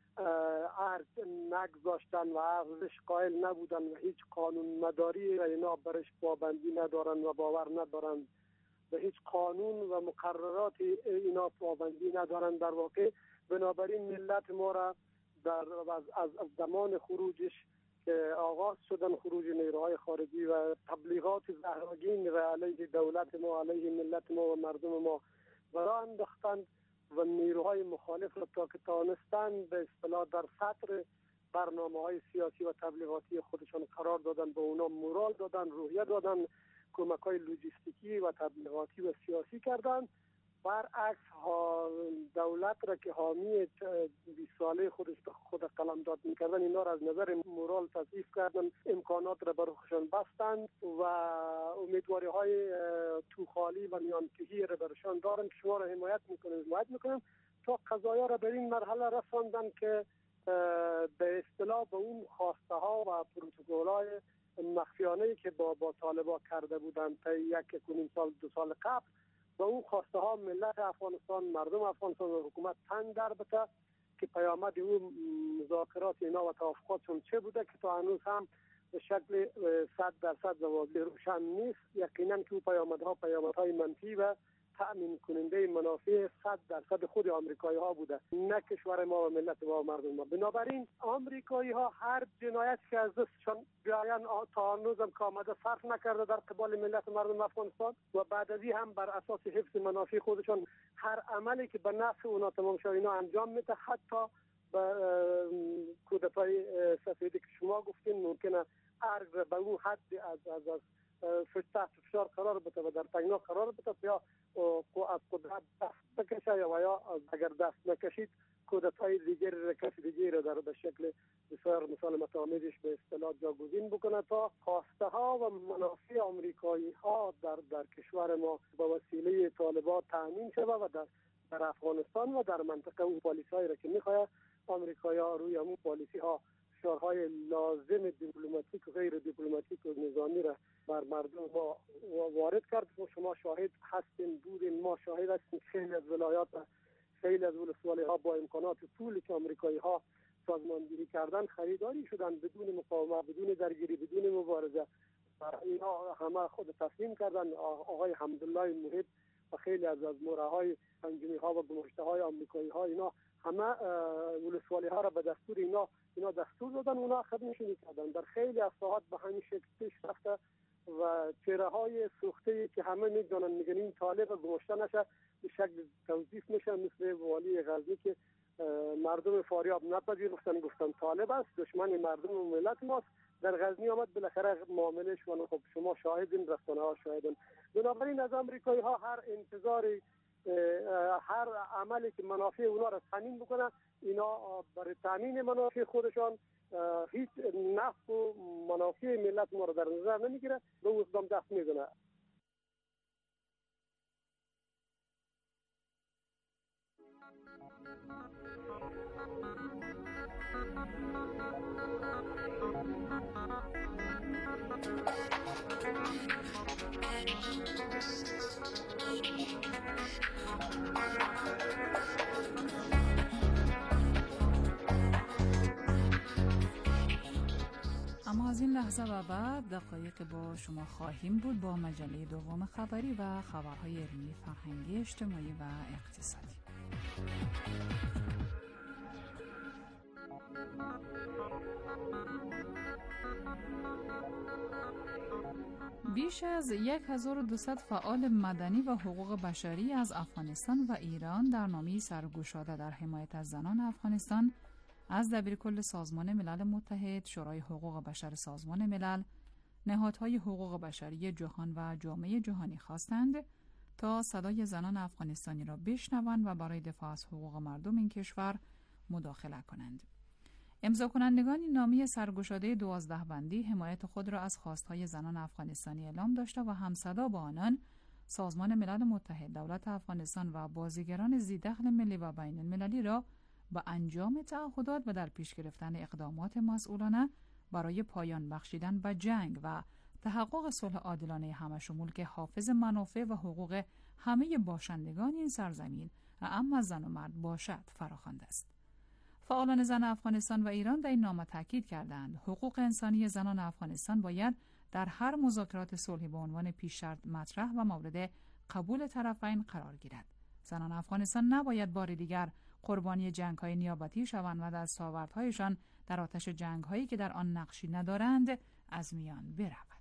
ارج نگذاشتن و ارزش قائل نبودن و هیچ قانون مداری و اینا برش پابندی ندارن و باور ندارن، به هیچ قانون و مقررات اینا پابندی ندارن. در واقع بنابراین ملت ما را در از, از, از زمان خروجش که آغاز شدن خروج نیروهای خارجی و تبلیغات زهرآگین و علیه دولت ما، علیه ملت ما و مردم ما برای انداختند و نیروهای مخالف را تا که تانستن به اصطلاح در سطر برنامه‌های سیاسی و تبلیغاتی خودشان قرار دادن، به اونا مورال دادن، روحیه دادن، کمک‌های لوجستیکی و تبلیغاتی و سیاسی کردن برعکس ها دولت را که حامی بیست ساله خودش به خود قلمداد میکردن، اینا را از نظر مورال تضعیف کردن، امکانات را برای خودشان بستند و امیدواری های توخالی و میانکهی را برشان دارن که شما را حمایت میکنن حمایت میکنن تا قضایا را به این مرحله رساندن که به اصطلاح به اون خواسته ها و پروتکل های مخفیانه که با با طالبان کرده بودند تا یک کنیم سال دو سال قبل، با اون خواسته ها ملت افغانستان، مردم افغانستان و حکومت تن در بته که پیامد اون مذاکرات اینا و توافقاتشون چه بوده که تا هنوز هم به شکل صد درصد واضح روشن نیست. یقینا که اون پیامدها پیامدهای منفی و تأمین کننده منافع صد درصد خود آمریکایی ها بوده، نه کشور ما و ملت ما و مردم ما. بنابراین آمریکایی ها هر جنایت که از دستشان بیاین تا هنوز هم که آمده صرف نکرده در قبال ملت مردم افغانستان و بعد از این هم بر اساس حفظ منافع خودشان هر عملی که به نفع اونا تمام شد اینا انجام میده، حتی به کودتای سفیدی که شما گفتین ممکنه ارگ به اون حد از از از تحت فشار قرار بده و در تنگنا قرار بده یا از قدرت دست بکشه یا یا اگر دست نکشید کودتای دیگر را کسی دیگر را در به شکل بسیار مثال متعامدش به اصطلاح جاگزین بکنه تا خواسته ها و منافع آمریکایی ها در در کشور ما به وسیله طالبان تامین شده و در در افغانستان و در منطقه اون پالیسی هایی را که میخواد آمریکایی ها روی اون پالیسی ها فشارهای لازم دیپلماتیک و غیر دیپلماتیک و نظامی را بر مردم ما وارد کرد و شما شاهد هستین بودین، ما شاهد هستیم خیلی از ولایات و خیلی از ولسوالی ها با امکانات پولی که آمریکایی ها سازماندهی کردن خریداری شدن بدون مقاومت، بدون درگیری، بدون مبارزه. اینا همه خود تسلیم کردن. آقای حمدالله محب و خیلی از از مورهای انجمی ها و گماشته های آمریکایی ها اینا همه ولسوالی ها را به دستور اینا اینا دستور دادن، اونا خدمتشون میکردن. در خیلی از ساعات به همین شکل پیش رفته و چهره های سوخته که همه میدونن میگن این طالب گماشته نشه به شکل توصیف میشه، مثل والی غزنی که مردم فاریاب نپذیرفتن، گفتن طالب است، دشمن مردم و ملت ماست. در غزنی آمد بالاخره معاملش و خب شما شاهدین، رسانه ها شاهدین. بنابراین از آمریکایی ها هر انتظاری هر عملی که منافع اونا را تامین بکنه، اینا برای تامین منافع خودشان هیچ نفع و منافع ملت ما را در نظر نمیگیره، به اون اقدام دست میزنه. اما از این لحظه و بعد دقایق با شما خواهیم بود با مجله دوم خبری و خبرهای علمی، فرهنگی، اجتماعی و اقتصادی. بیش از هزار و دویست فعال مدنی و حقوق بشری از افغانستان و ایران در نامه‌ای سرگشاده در حمایت از زنان افغانستان از دبیرکل سازمان ملل متحد، شورای حقوق بشر سازمان ملل، نهادهای حقوق بشری جهان و جامعه جهانی خواستند تا صدای زنان افغانستانی را بشنوند و برای دفاع از حقوق مردم این کشور مداخله کنند. امضا کنندگان این نامه سرگشاده دوازده بندی حمایت خود را از خواستهای زنان افغانستانی اعلام داشته و همصدا با آنان سازمان ملل متحد، دولت افغانستان و بازیگران ذی‌دخل ملی و بین المللی را به انجام تعهدات و در پیش گرفتن اقدامات مسئولانه برای پایان بخشیدن به جنگ و تحقق صلح عادلانه همه‌شمول که حافظ منافع و حقوق همه باشندگان این سرزمین اما زن و مرد باشد فراخوانده است. فعالان زن افغانستان و ایران در این نامه تاکید کردند حقوق انسانی زنان افغانستان باید در هر مذاکرات صلحی به عنوان پیش شرط مطرح و مورد قبول طرفین قرار گیرد. زنان افغانستان نباید بار دیگر قربانی جنگ‌های نیابتی شوند و دستاوردهایشان در آتش جنگ‌هایی که در آن نقشی ندارند از میان برود.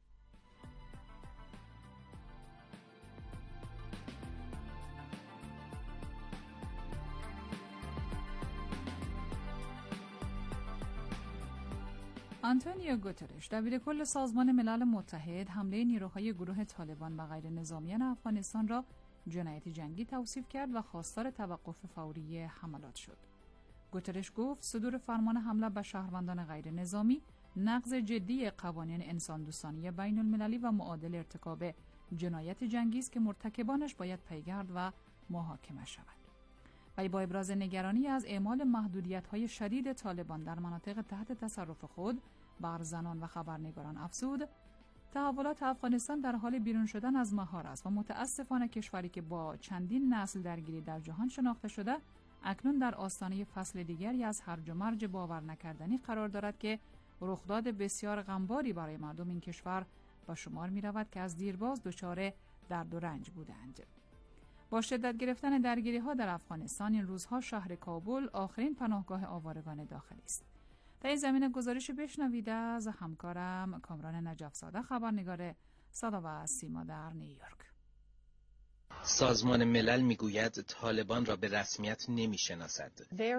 آنتونیو گوترش، دبیرکل سازمان ملل متحد، حمله نیروهای گروه طالبان و غیر نظامیان افغانستان را جنایت جنگی توصیف کرد و خواستار توقف فوری حملات شد. گوترش گفت صدور فرمان حمله به شهروندان غیر نظامی نقض جدی قوانین انسان دوستانه بین المللی و معادل ارتکاب جنایت جنگی است که مرتکبانش باید پیگرد و محاکمه شوند. وی با ابراز نگرانی از اعمال محدودیت‌های شدید طالبان در مناطق تحت تصرف خود بر زنان و خبرنگاران افزود، تحولات افغانستان در حال بیرون شدن از مهار است و متاسفانه کشوری که با چندین نسل درگیری در جهان شناخته شده اکنون در آستانه فصل دیگری از هرج و مرج باور نکردنی قرار دارد که رخداد بسیار غمباری برای مردم این کشور با شمار می رود که از دیرباز دچار درد و رنج بودند. با شدت گرفتن درگیری ها در افغانستان این روزها شهر کابل آخرین پناهگاه آوارگان داخلی است. در این زمینه گزارش بشنوید از همکارم کامران نجف‌زاده، خبرنگار صدا و سیما در نیویورک. سازمان ملل میگوید طالبان را به رسمیت نمیشناسد.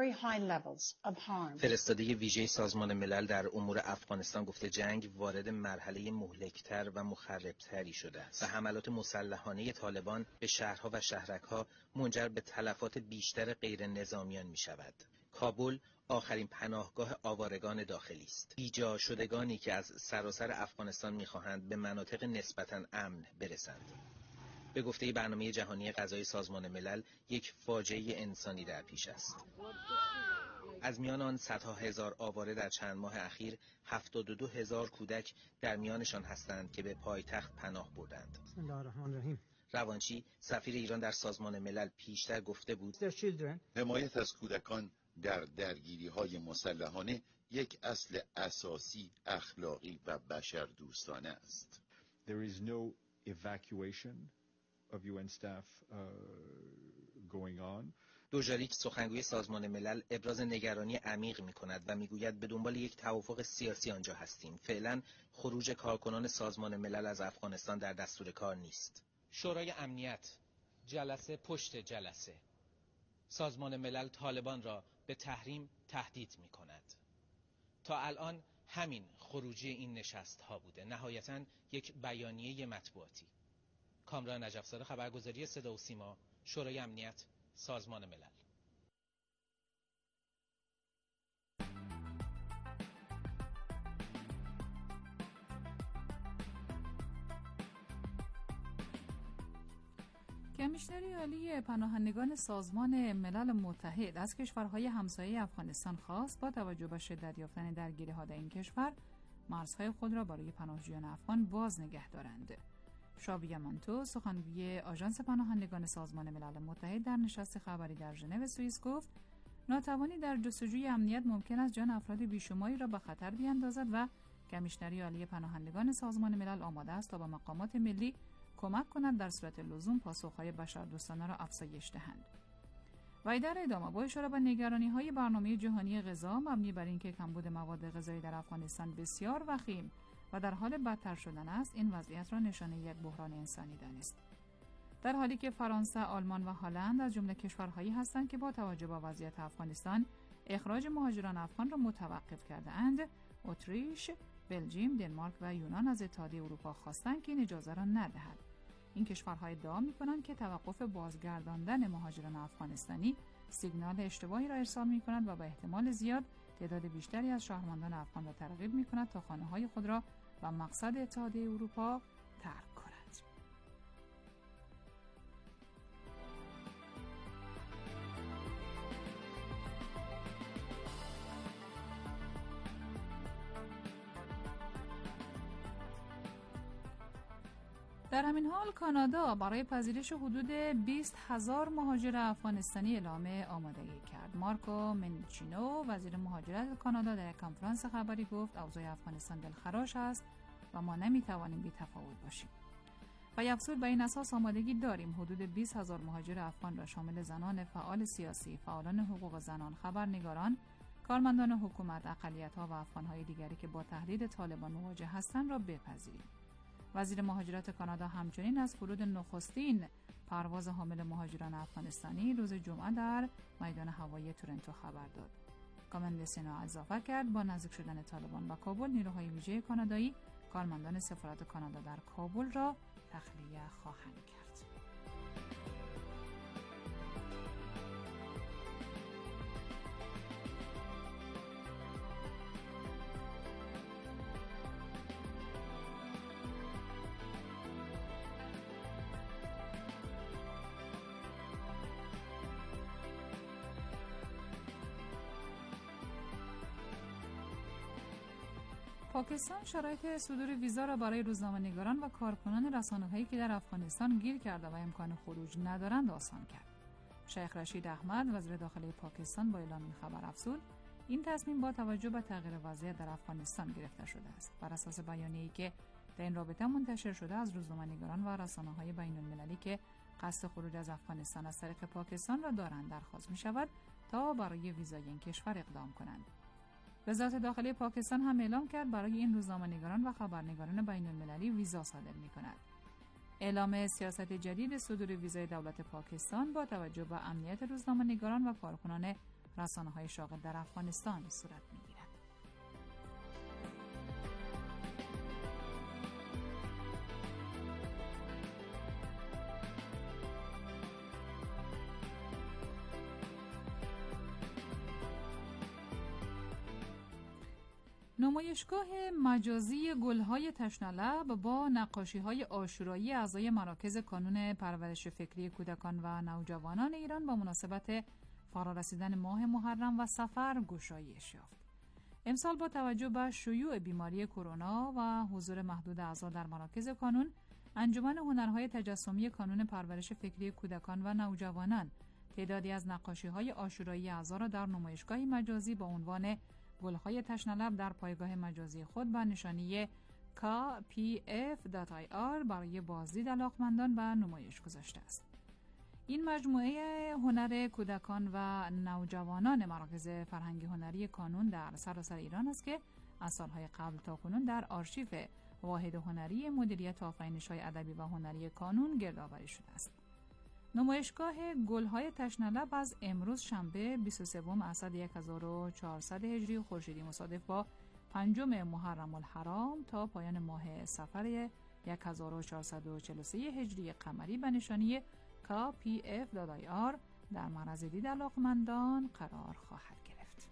فرستاده ویژه سازمان ملل در امور افغانستان گفته جنگ وارد مرحله مهلکتر و مخربتری شده است و حملات مسلحانه طالبان به شهرها و شهرکها منجر به تلفات بیشتر غیر نظامیان می شود. کابل آخرین پناهگاه آوارگان داخلی است. بیجا شدگانی که از سراسر افغانستان می‌خواهند به مناطق نسبتاً امن برسند. به گفته برنامه جهانی غذایی سازمان ملل یک فاجعه انسانی در پیش است. از میان آن صدها هزار آواره در چند ماه اخیر هفتاد و دو هزار کودک در میانشان هستند که به پایتخت پناه بردند. بسم الله الرحمن الرحیم. روانچی سفیر ایران در سازمان ملل پیشتر گفته بود حمایت از کودکان در درگیری‌های مسلحانه یک اصل اساسی اخلاقی و بشردوستانه است. There is no evacuation of یو ان staff uh, going on. دوژاریک سخنگوی سازمان ملل ابراز نگرانی عمیق می‌کند و می‌گوید به دنبال یک توافق سیاسی آنجا هستیم. فعلا خروج کارکنان سازمان ملل از افغانستان در دستور کار نیست. شورای امنیت جلسه پشت جلسه سازمان ملل طالبان را به تحریم تهدید می‌کند. تا الان همین خروجی این نشست‌ها بوده. نهایتاً یک بیانیه مطبوعاتی. کامران نجف‌زاده، خبرگزاری صدا و سیما، شورای امنیت، سازمان ملل. کمیشنری عالی پناهندگان سازمان ملل متحد از کشورهای همسایه افغانستان خواست با توجه به شدت یافتن درگیری‌ها در این کشور مرزهای خود را برای پناهجویان افغان باز نگه دارند. شابیه مانتو، سخنگوی آژانس پناهندگان سازمان ملل متحد در نشست خبری در ژنو سوئیس گفت ناتوانی در جستجوی امنیت ممکن است جان افراد بیشماری را به خطر بیاندازد و کمیشنری عالی پناهندگان سازمان ملل آماده است تا به مقامات ملی کمک کند در صورت لزوم پاسخهای بشردوستانه را افزایش دهند. و در ادامه با اشاره به نگرانی‌های برنامه جهانی غذا مبنی بر اینکه کمبود مواد غذایی در افغانستان بسیار وخیم و در حال بدتر شدن است، این وضعیت را نشانه یک بحران انسانی دانست. در حالی که فرانسه، آلمان و هلند از جمله کشورهایی هستند که با توجه به وضعیت افغانستان اخراج مهاجران افغان را متوقف کرده اند، اتریش، بلژیم، دنمارک و یونان از اتحادیه اروپا خواستند که این اجازه را ندهد. این کشورها ادعا می‌کنند که توقف بازگرداندن مهاجران افغانستانی سیگنال اشتباهی را ارسال می‌کند و به احتمال زیاد تعداد بیشتری از شهروندان افغان را ترغیب می‌کند تا خانه‌های خود را و مقصد اتحادیه اروپا ترک کنند. در همین حال کانادا برای پذیرش حدود بیست هزار مهاجر افغانستانی اعلام آمادگی کرد. مارکو منچینو، وزیر مهاجرت کانادا، در یک کنفرانس خبری گفت اوضاع افغانستان دلخراش است و ما نمیتوانیم بی تفاوت باشیم. و افزود به این اساس آمادگی داریم حدود بیست هزار مهاجر افغان را شامل زنان فعال سیاسی، فعالان حقوق زنان، خبرنگاران، کارمندان حکومت، اقلیت‌ها و افغان‌های دیگری که با تهدید طالبان مواجه هستند را بپذیریم. وزیر مهاجرت کانادا همچنین از فرود نخستین پرواز حامل مهاجران افغانستانی روز جمعه در میدان هوایی تورنتو خبر داد. کامندسنا اضافه کرد با نزدیک شدن طالبان به کابل، نیروهای ویژه کانادایی کارمندان سفارت کانادا در کابل را تخلیه خواهند کرد. پاکستان شرایط صدور ویزا را برای روزنامه‌نگاران و کارکنان رسانه‌هایی که در افغانستان گیر کرده و امکان خروج ندارند آسان کرد. شیخ رشید احمد وزیر داخلی پاکستان با اعلام این خبر افزود این تصمیم با توجه به تغییر وضعیت در افغانستان گرفته شده است. بر اساس بیانیه‌ای که در این رابطه منتشر شده از روزنامه‌نگاران و رسانه‌های بین‌المللی که قصد خروج از افغانستان از طریق پاکستان را دارند درخواست می‌شود تا برای ویزای این کشور اقدام کنند. وزارت داخلی پاکستان هم اعلام کرد برای این روزنامه‌نگاران و خبرنگاران بین‌المللی ویزا صادر می‌کند. اعلام سیاست جدید صدور ویزای دولت پاکستان با توجه به امنیت روزنامه‌نگاران و کارکنان رسانه‌های شاغل در افغانستان صورت می‌گیرد. نمایشگاه مجازی گل‌های تشنه‌لب با نقاشی‌های عاشورایی اعضای مراکز کانون پرورش فکری کودکان و نوجوانان ایران با مناسبت فرارسیدن ماه محرم و صفر گشایش یافت. امسال با توجه به شیوع بیماری کرونا و حضور محدود اعضا در مراکز کانون، انجمن هنرهای تجسمی کانون پرورش فکری کودکان و نوجوانان تعدادی از نقاشی‌های عاشورایی اعضا را در نمایشگاهی مجازی با عنوان گل‌های تشنه‌لب در پایگاه مجازی خود به نشانی کا پی اف دات آی آر برای بازدید علاقمندان به نمایش گذاشته است. این مجموعه هنر کودکان و نوجوانان مراکز فرهنگی هنری کانون در سراسر ایران است که از سالهای قبل تا کنون در آرشیو واحد هنری مدیریت آفرینش‌های ادبی و هنری کانون گردآوری شده است. نمایشگاه گل‌های تشنه‌لب از امروز شنبه بیست و سوم اسد هزار و چهارصد هجری خورشیدی مصادف با پنجم محرم الحرام تا پایان ماه صفر هزار و چهارصد و چهل و سه هجری قمری به نشانی کا پی اف دات آی آر در معرض دید علاقمندان قرار خواهد گرفت.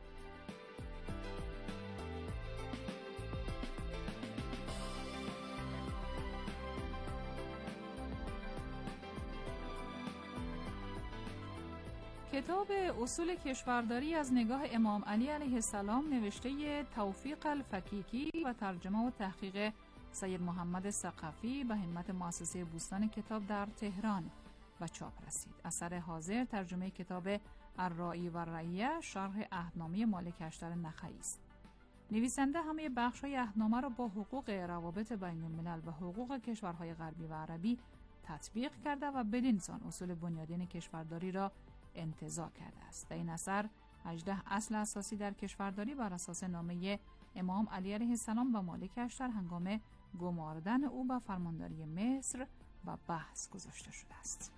کتاب اصول کشورداری از نگاه امام علی علیه السلام نوشته توفیق الفکیکی و ترجمه و تحقیق سید محمد ثقفی به همت مؤسسه بوستان کتاب در تهران و چاپ رسید. اثر حاضر ترجمه کتاب الراعی و الرعیه شرح عهدنامه مالک اشتر نخعی است. نویسنده همه بخش‌های عهدنامه را با حقوق روابط بین الملل و حقوق کشورهای غربی و عربی تطبیق کرده و بدین سان اصول بنیادین کشورداری را انتزاع کرده است. در این اثر هجده اصل اساسی در کشورداری بر اساس نامه امام علی علیه السلام و مالک اشتر هنگام گماردن او به فرمانداری مصر و بحث گذاشته شده است.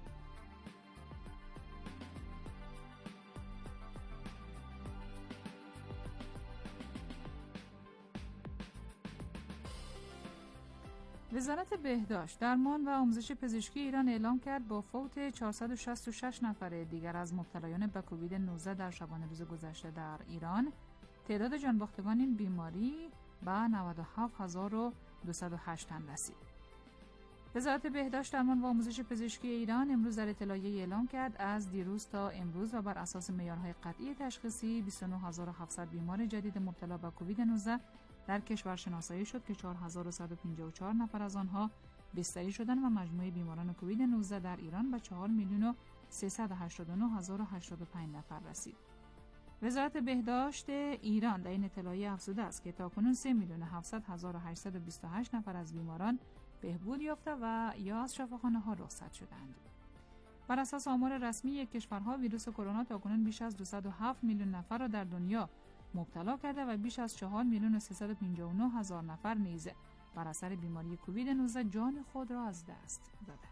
وزارت بهداشت، درمان و آموزش پزشکی ایران اعلام کرد با فوت چهارصد و شصت و شش نفر دیگر از مبتلایان به کووید نوزده در شبانه روز گذشته در ایران، تعداد جانباختگان این بیماری به نود و هفت هزار و دویست و هشت تن رسید. وزارت بهداشت، درمان و آموزش پزشکی ایران امروز در اطلاعیه اعلام کرد از دیروز تا امروز و بر اساس معیارهای قطعی تشخیصی بیست و نه هزار و هفتصد بیمار جدید مبتلا به کووید نوزده در کشور شناسایی شد که چهار هزار و صد و پنجاه و چهار نفر از آنها بستری شدند و مجموع بیماران کووید نوزده در ایران به چهار میلیون و سیصد و هشتاد و نه هزار و هشتاد و پنج نفر رسید. وزارت بهداشت ایران در این اطلاعیه افزوده است که تاکنون سه میلیون و هفتصد هزار و هشتصد و بیست و هشت نفر از بیماران بهبود یافته و یا از شفاخانه‌ها رخصت شدند. بر اساس آمار رسمی کشورها ویروس کرونا تاکنون بیش از دویست و هفت میلیون نفر را در دنیا مبتلا کرده و بیش از چهار میلیون و سیصد و پنجاه و نه هزار نفر نیز بر اثر بیماری کووید نوزده جان خود را از دست دادند.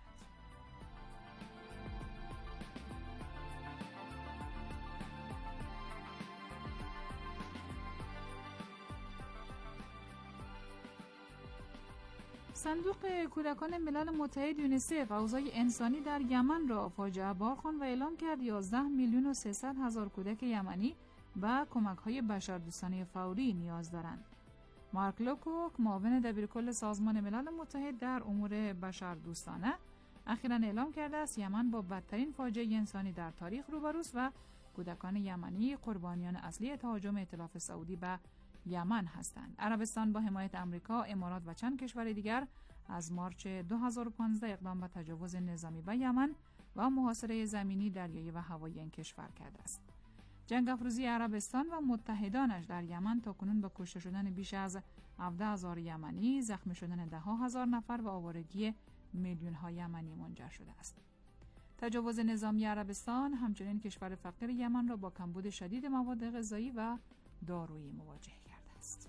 صندوق کودکان ملل متحد یونیسف اوضاع انسانی در یمن را فاجعه بار خواند و اعلام کرد یازده میلیون و سیصد هزار کودک یمنی به کمک‌های بشردوستانه فوری نیاز دارند. مارک لوکوک، معاون دبیرکل سازمان ملل متحد در امور بشردوستانه، اخیراً اعلام کرده است یمن با بدترین فاجعه انسانی در تاریخ روبروست و کودکان یمنی قربانیان اصلی تهاجم ائتلاف سعودی به یمن هستند. عربستان با حمایت آمریکا، امارات و چند کشور دیگر از مارچ دو هزار و پانزده اقدام به تجاوز نظامی به یمن و محاصره زمینی، دریایی و هوایی این کشور کرده است. جنگ افروزی عربستان و متحدانش در یمن تاکنون به کشته شدن بیش از هفده هزار یمنی، زخمی شدن ده هزار نفر و آوارگی میلیون ها یمنی منجر شده است. تجاوز نظامی عربستان همچنین کشور فقیر یمن را با کمبود شدید مواد غذایی و دارویی مواجه کرده است.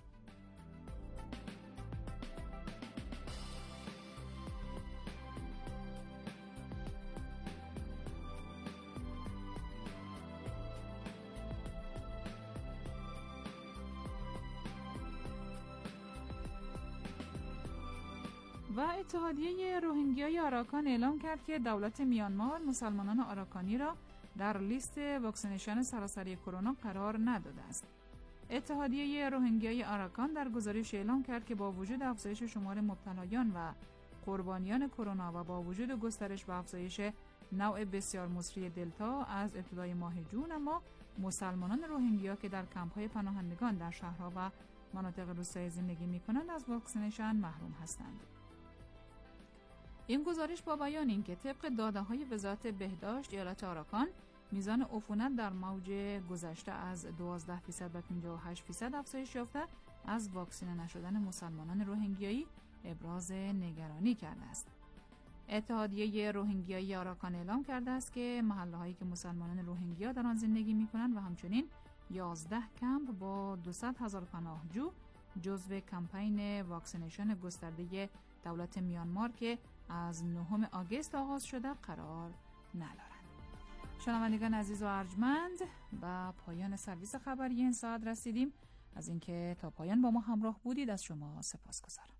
و اتحادیه روهینگیای آراکان اعلام کرد که دولت میانمار مسلمانان آراکانی را در لیست واکسینیشن سراسری کرونا قرار نداده است. اتحادیه روهینگیای آراکان در گزارش اعلام کرد که با وجود افزایش شمار مبتلایان و قربانیان کرونا و با وجود گسترش و افزایش نوع بسیار مصری دلتا از ابتدای ماه جون، اما مسلمانان روهینگیا که در کمپ‌های پناهندگان در شهرها و مناطق روستایی زندگی می‌کنند از واکسینیشن محروم هستند. این گزارش با بیان اینکه طبق داده‌های وزارت بهداشت ایالت آراکان میزان عفونت در موج گذشته از دوازده درصد به پنجاه و هشت درصد افزایش یافته، از واکسینه نشدن مسلمانان روهینگیایی ابراز نگرانی کرده است. اتحادیه روهینگیایی آراکان اعلام کرده است که محله‌هایی که مسلمانان روهینگیا در آن زندگی می‌کنند و همچنین یازده کمپ با دویست هزار پناهجو جزو کمپین واکسینیشن گسترده دولت میانمار که از نهم آگوست آغاز شده قرار ندارند. شنوندگان عزیز و ارجمند، به پایان سرویس خبری این ساعت رسیدیم. از اینکه تا پایان با ما همراه بودید از شما سپاسگزارم.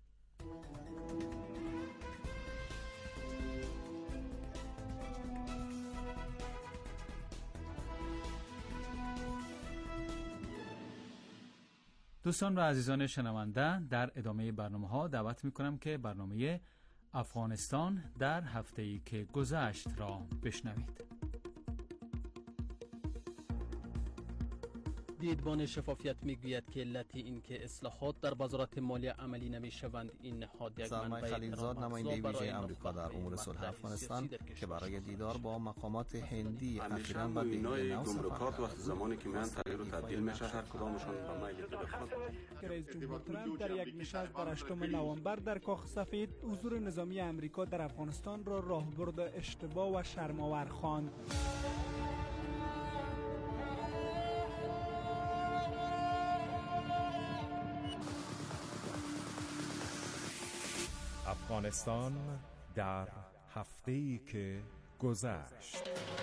دوستان و عزیزان شنونده، در ادامه برنامه ها دعوت می کنم که برنامه افغانستان در هفته‌ای که گذشت را بشنوید. دیدبان شفافیت میگوید که علت این که اصلاحات در وزارت مالیه عملی نمیشوند این نهاد یک سرمای خلیلزاد نماینده ویژه امریکا در امور صلح افغانستان که برای دیدار با مقامات هندی اخیراً به دهلی نو سفر وقت زمانی که میان تغییر و تبدیل میشه هر کدامشون به میل خود که رئیس جمهور ترامپ در یک نشست در هشتم نوامبر در کاخ سفید حضور نظامی امریکا در افغانستان را راهبرد اشتباه و شرم‌آور خواند. افغانستان در هفته‌ای که گذشت.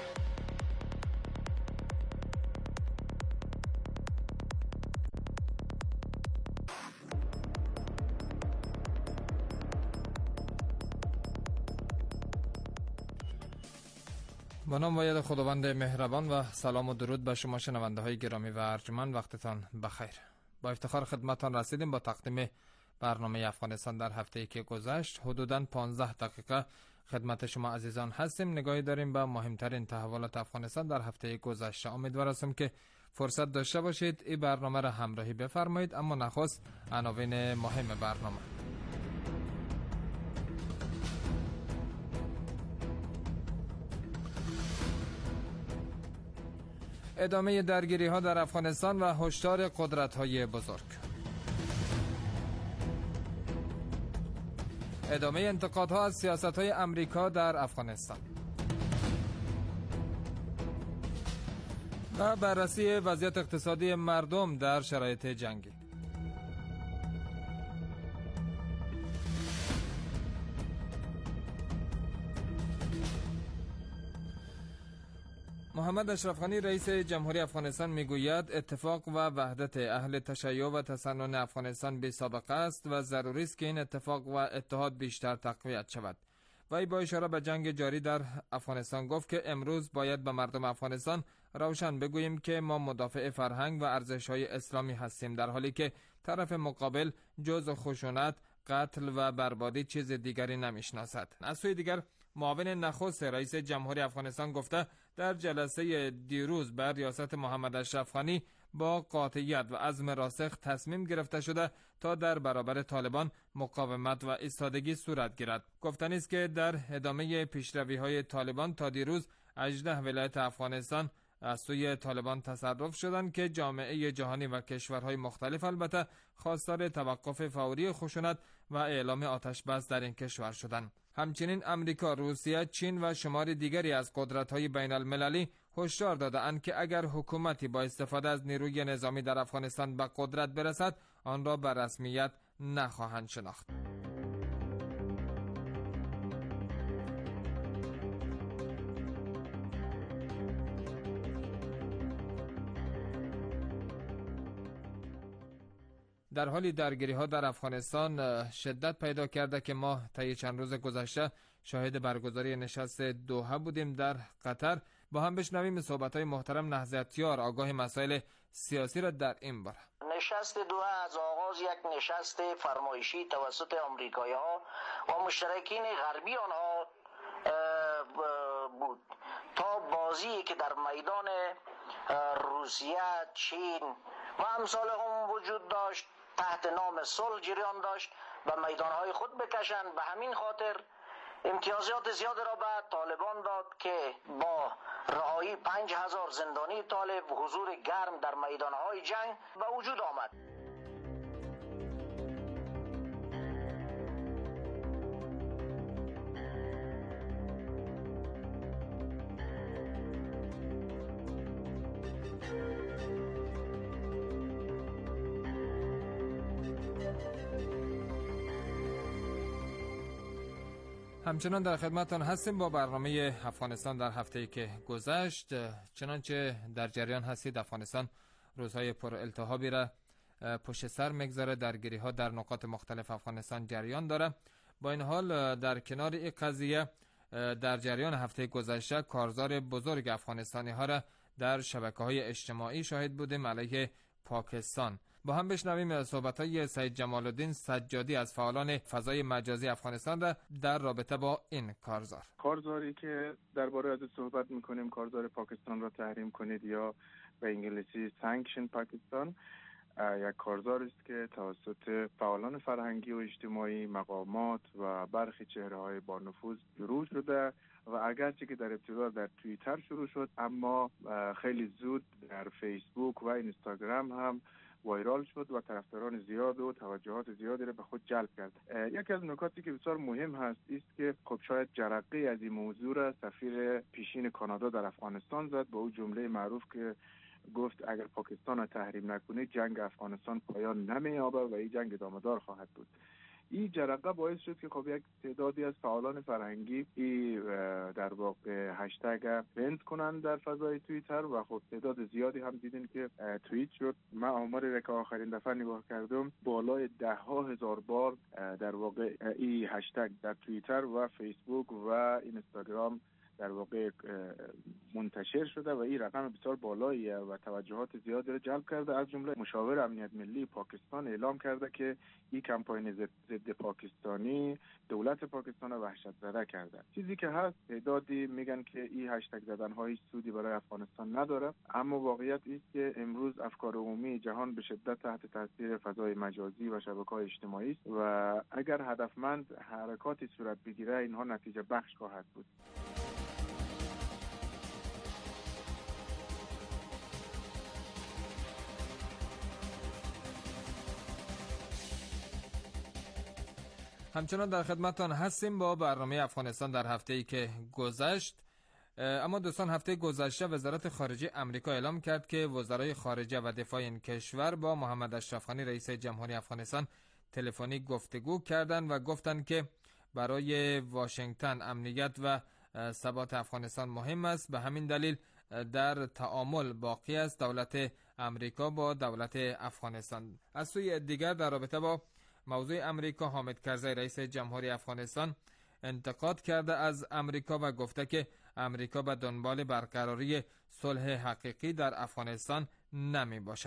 با نام و ید خداوند مهربان و سلام و درود به شما شنونده های گرامی و ارجمند، وقتتان بخیر. با افتخار خدمتتان رسیدیم با تقدیم برنامه افغانستان در هفته‌ای که گذشت. حدوداً پانزده دقیقه خدمت شما عزیزان هستیم. نگاهی داریم به مهمترین تحولات افغانستان در هفته گذشته. امیدوار هستم که فرصت داشته باشید این برنامه را همراهی بفرمایید. اما نخست عناوین مهم برنامه. ادامه درگیری ها در افغانستان و هشدار قدرت های بزرگ. ادامه انتقادها از سیاست‌های امریکا در افغانستان و بررسی وضعیت اقتصادی مردم در شرایط جنگی. محمد اشرف غنی رئیس جمهوری افغانستان میگوید اتفاق و وحدت اهل تشیع و تسنن افغانستان بی سابقه است و ضروری است که این اتفاق و اتحاد بیشتر تقویت شود. وی با اشاره به جنگ جاری در افغانستان گفت که امروز باید به مردم افغانستان روشن بگوییم که ما مدافع فرهنگ و ارزش‌های اسلامی هستیم، در حالی که طرف مقابل جز خشونت، قتل و بربادی چیز دیگری نمیشناسد. از سوی دیگر معاون نخست رئیس جمهوری افغانستان گفته در جلسه دیروز بر ریاست محمد اشرف غنی با قاطعیت و عزم راسخ تصمیم گرفته شده تا در برابر طالبان مقاومت و ایستادگی صورت گیرد. گفتنی است که در ادامه پیشروی‌های طالبان تا دیروز هجده ولایت افغانستان از سوی طالبان تصرف شدند که جامعه جهانی و کشورهای مختلف البته خواستار توقف فوری خشونت و اعلام آتش بس در این کشور شدند. همچنین امریکا، روسیه، چین و شمار دیگری از قدرت‌های بین المللی هشدار داده‌اند که اگر حکومتی با استفاده از نیروی نظامی در افغانستان به قدرت برسد، آن را به رسمیت نخواهند شناخت. در حالی درگیری ها در افغانستان شدت پیدا کرده که ما طی چند روز گذشته شاهد برگزاری نشست دوحه بودیم در قطر. با هم بشنویم صحبت های محترم نهضتیار آگاه مسائل سیاسی را در این باره. نشست دوحه از آغاز یک نشست فرمایشی توسط آمریکایی ها و مشترکین غربی آنها بود تا بازی که در میدان روسیه، چین و امثال هم وجود داشت تحت نام صلح جریان داشت و میدانهای خود بکشند. به همین خاطر امتیازات زیاد را به طالبان داد که با رهایی پنج هزار زندانی طالب حضور گرم در میدانهای جنگ به وجود آمد. همچنان در خدمتتان هستیم با برنامه افغانستان در هفته‌ای که گذشت. چنانچه در جریان هستید افغانستان روزهای پر التهابی را پشت سر میگذاره، درگیری ها در نقاط مختلف افغانستان جریان داره. با این حال در کنار این قضیه در جریان هفته گذشته کارزار بزرگ افغانستانی ها را در شبکه‌های اجتماعی شاهد بودیم علیه پاکستان. با هم بشنویم صحبت‌های سید جمال الدین سجادی از فعالان فضای مجازی افغانستان را در رابطه با این کارزار. کارزاری که درباره از صحبت می‌کنیم، کارزار پاکستان را تحریم کنید یا به انگلیسی سانکشن پاکستان، یک کارزار است که توسط فعالان فرهنگی و اجتماعی، مقامات و برخی چهره‌های با نفوذ شروع شده و اگرچه که در ابتدا در توییتر شروع شد، اما خیلی زود در فیسبوک و اینستاگرام هم وایرال شد و طرفداران زیاد و توجهات زیادی را به خود جلب کرد. یکی از نکاتی که بسیار مهم هست است که خب شاید جرقه از این موضوع را سفیر پیشین کانادا در افغانستان زد با اون جمله معروف که گفت اگر پاکستان را تحریم نکنه جنگ افغانستان پایان نمی‌یابه و این جنگ ادامه‌دار خواهد بود. این جرقه باعث شد که خب یک تعدادی از فعالان فرهنگی ای در واقع هشتگ بند کنند در فضای توییتر و خب تعداد زیادی هم دیدین که توییت شد. من آماری را که آخرین دفعه نگاه کردم بالای ده ها هزار بار در واقع این هشتگ در توییتر و فیسبوک و اینستاگرام در واقع منتشر شده و این رقم بسیار بالاییه و توجهات زیادی را جلب کرده. از جمله مشاور امنیت ملی پاکستان اعلام کرده که این کمپاین ضد پاکستانی دولت پاکستان را وحشت زده کرده. چیزی که هست تعدادی میگن که این هشتگ زدن های سودی برای افغانستان نداره، اما واقعیت است که امروز افکار عمومی جهان به شدت تحت تاثیر فضای مجازی و شبکه‌های اجتماعی است و اگر هدفمند حرکاتی صورت بگیره اینها نتیجه بخش خواهد بود. همچنان در خدمتتان هستیم با برنامه افغانستان در هفته‌ای که گذشت. اما دوستان هفته گذشته وزارت خارجه آمریکا اعلام کرد که وزرای خارجه و دفاع این کشور با محمد اشرف غنی رئیس جمهوری افغانستان تلفنی گفتگو کردند و گفتند که برای واشنگتن امنیت و ثبات افغانستان مهم است، به همین دلیل در تعامل باقی است دولت آمریکا با دولت افغانستان. از سوی دیگر در رابطه با موضوع امریکا حامد کرزی رئیس جمهوری افغانستان انتقاد کرده از امریکا و گفته که امریکا به دنبال برقراری صلح حقیقی در افغانستان نمی باشد.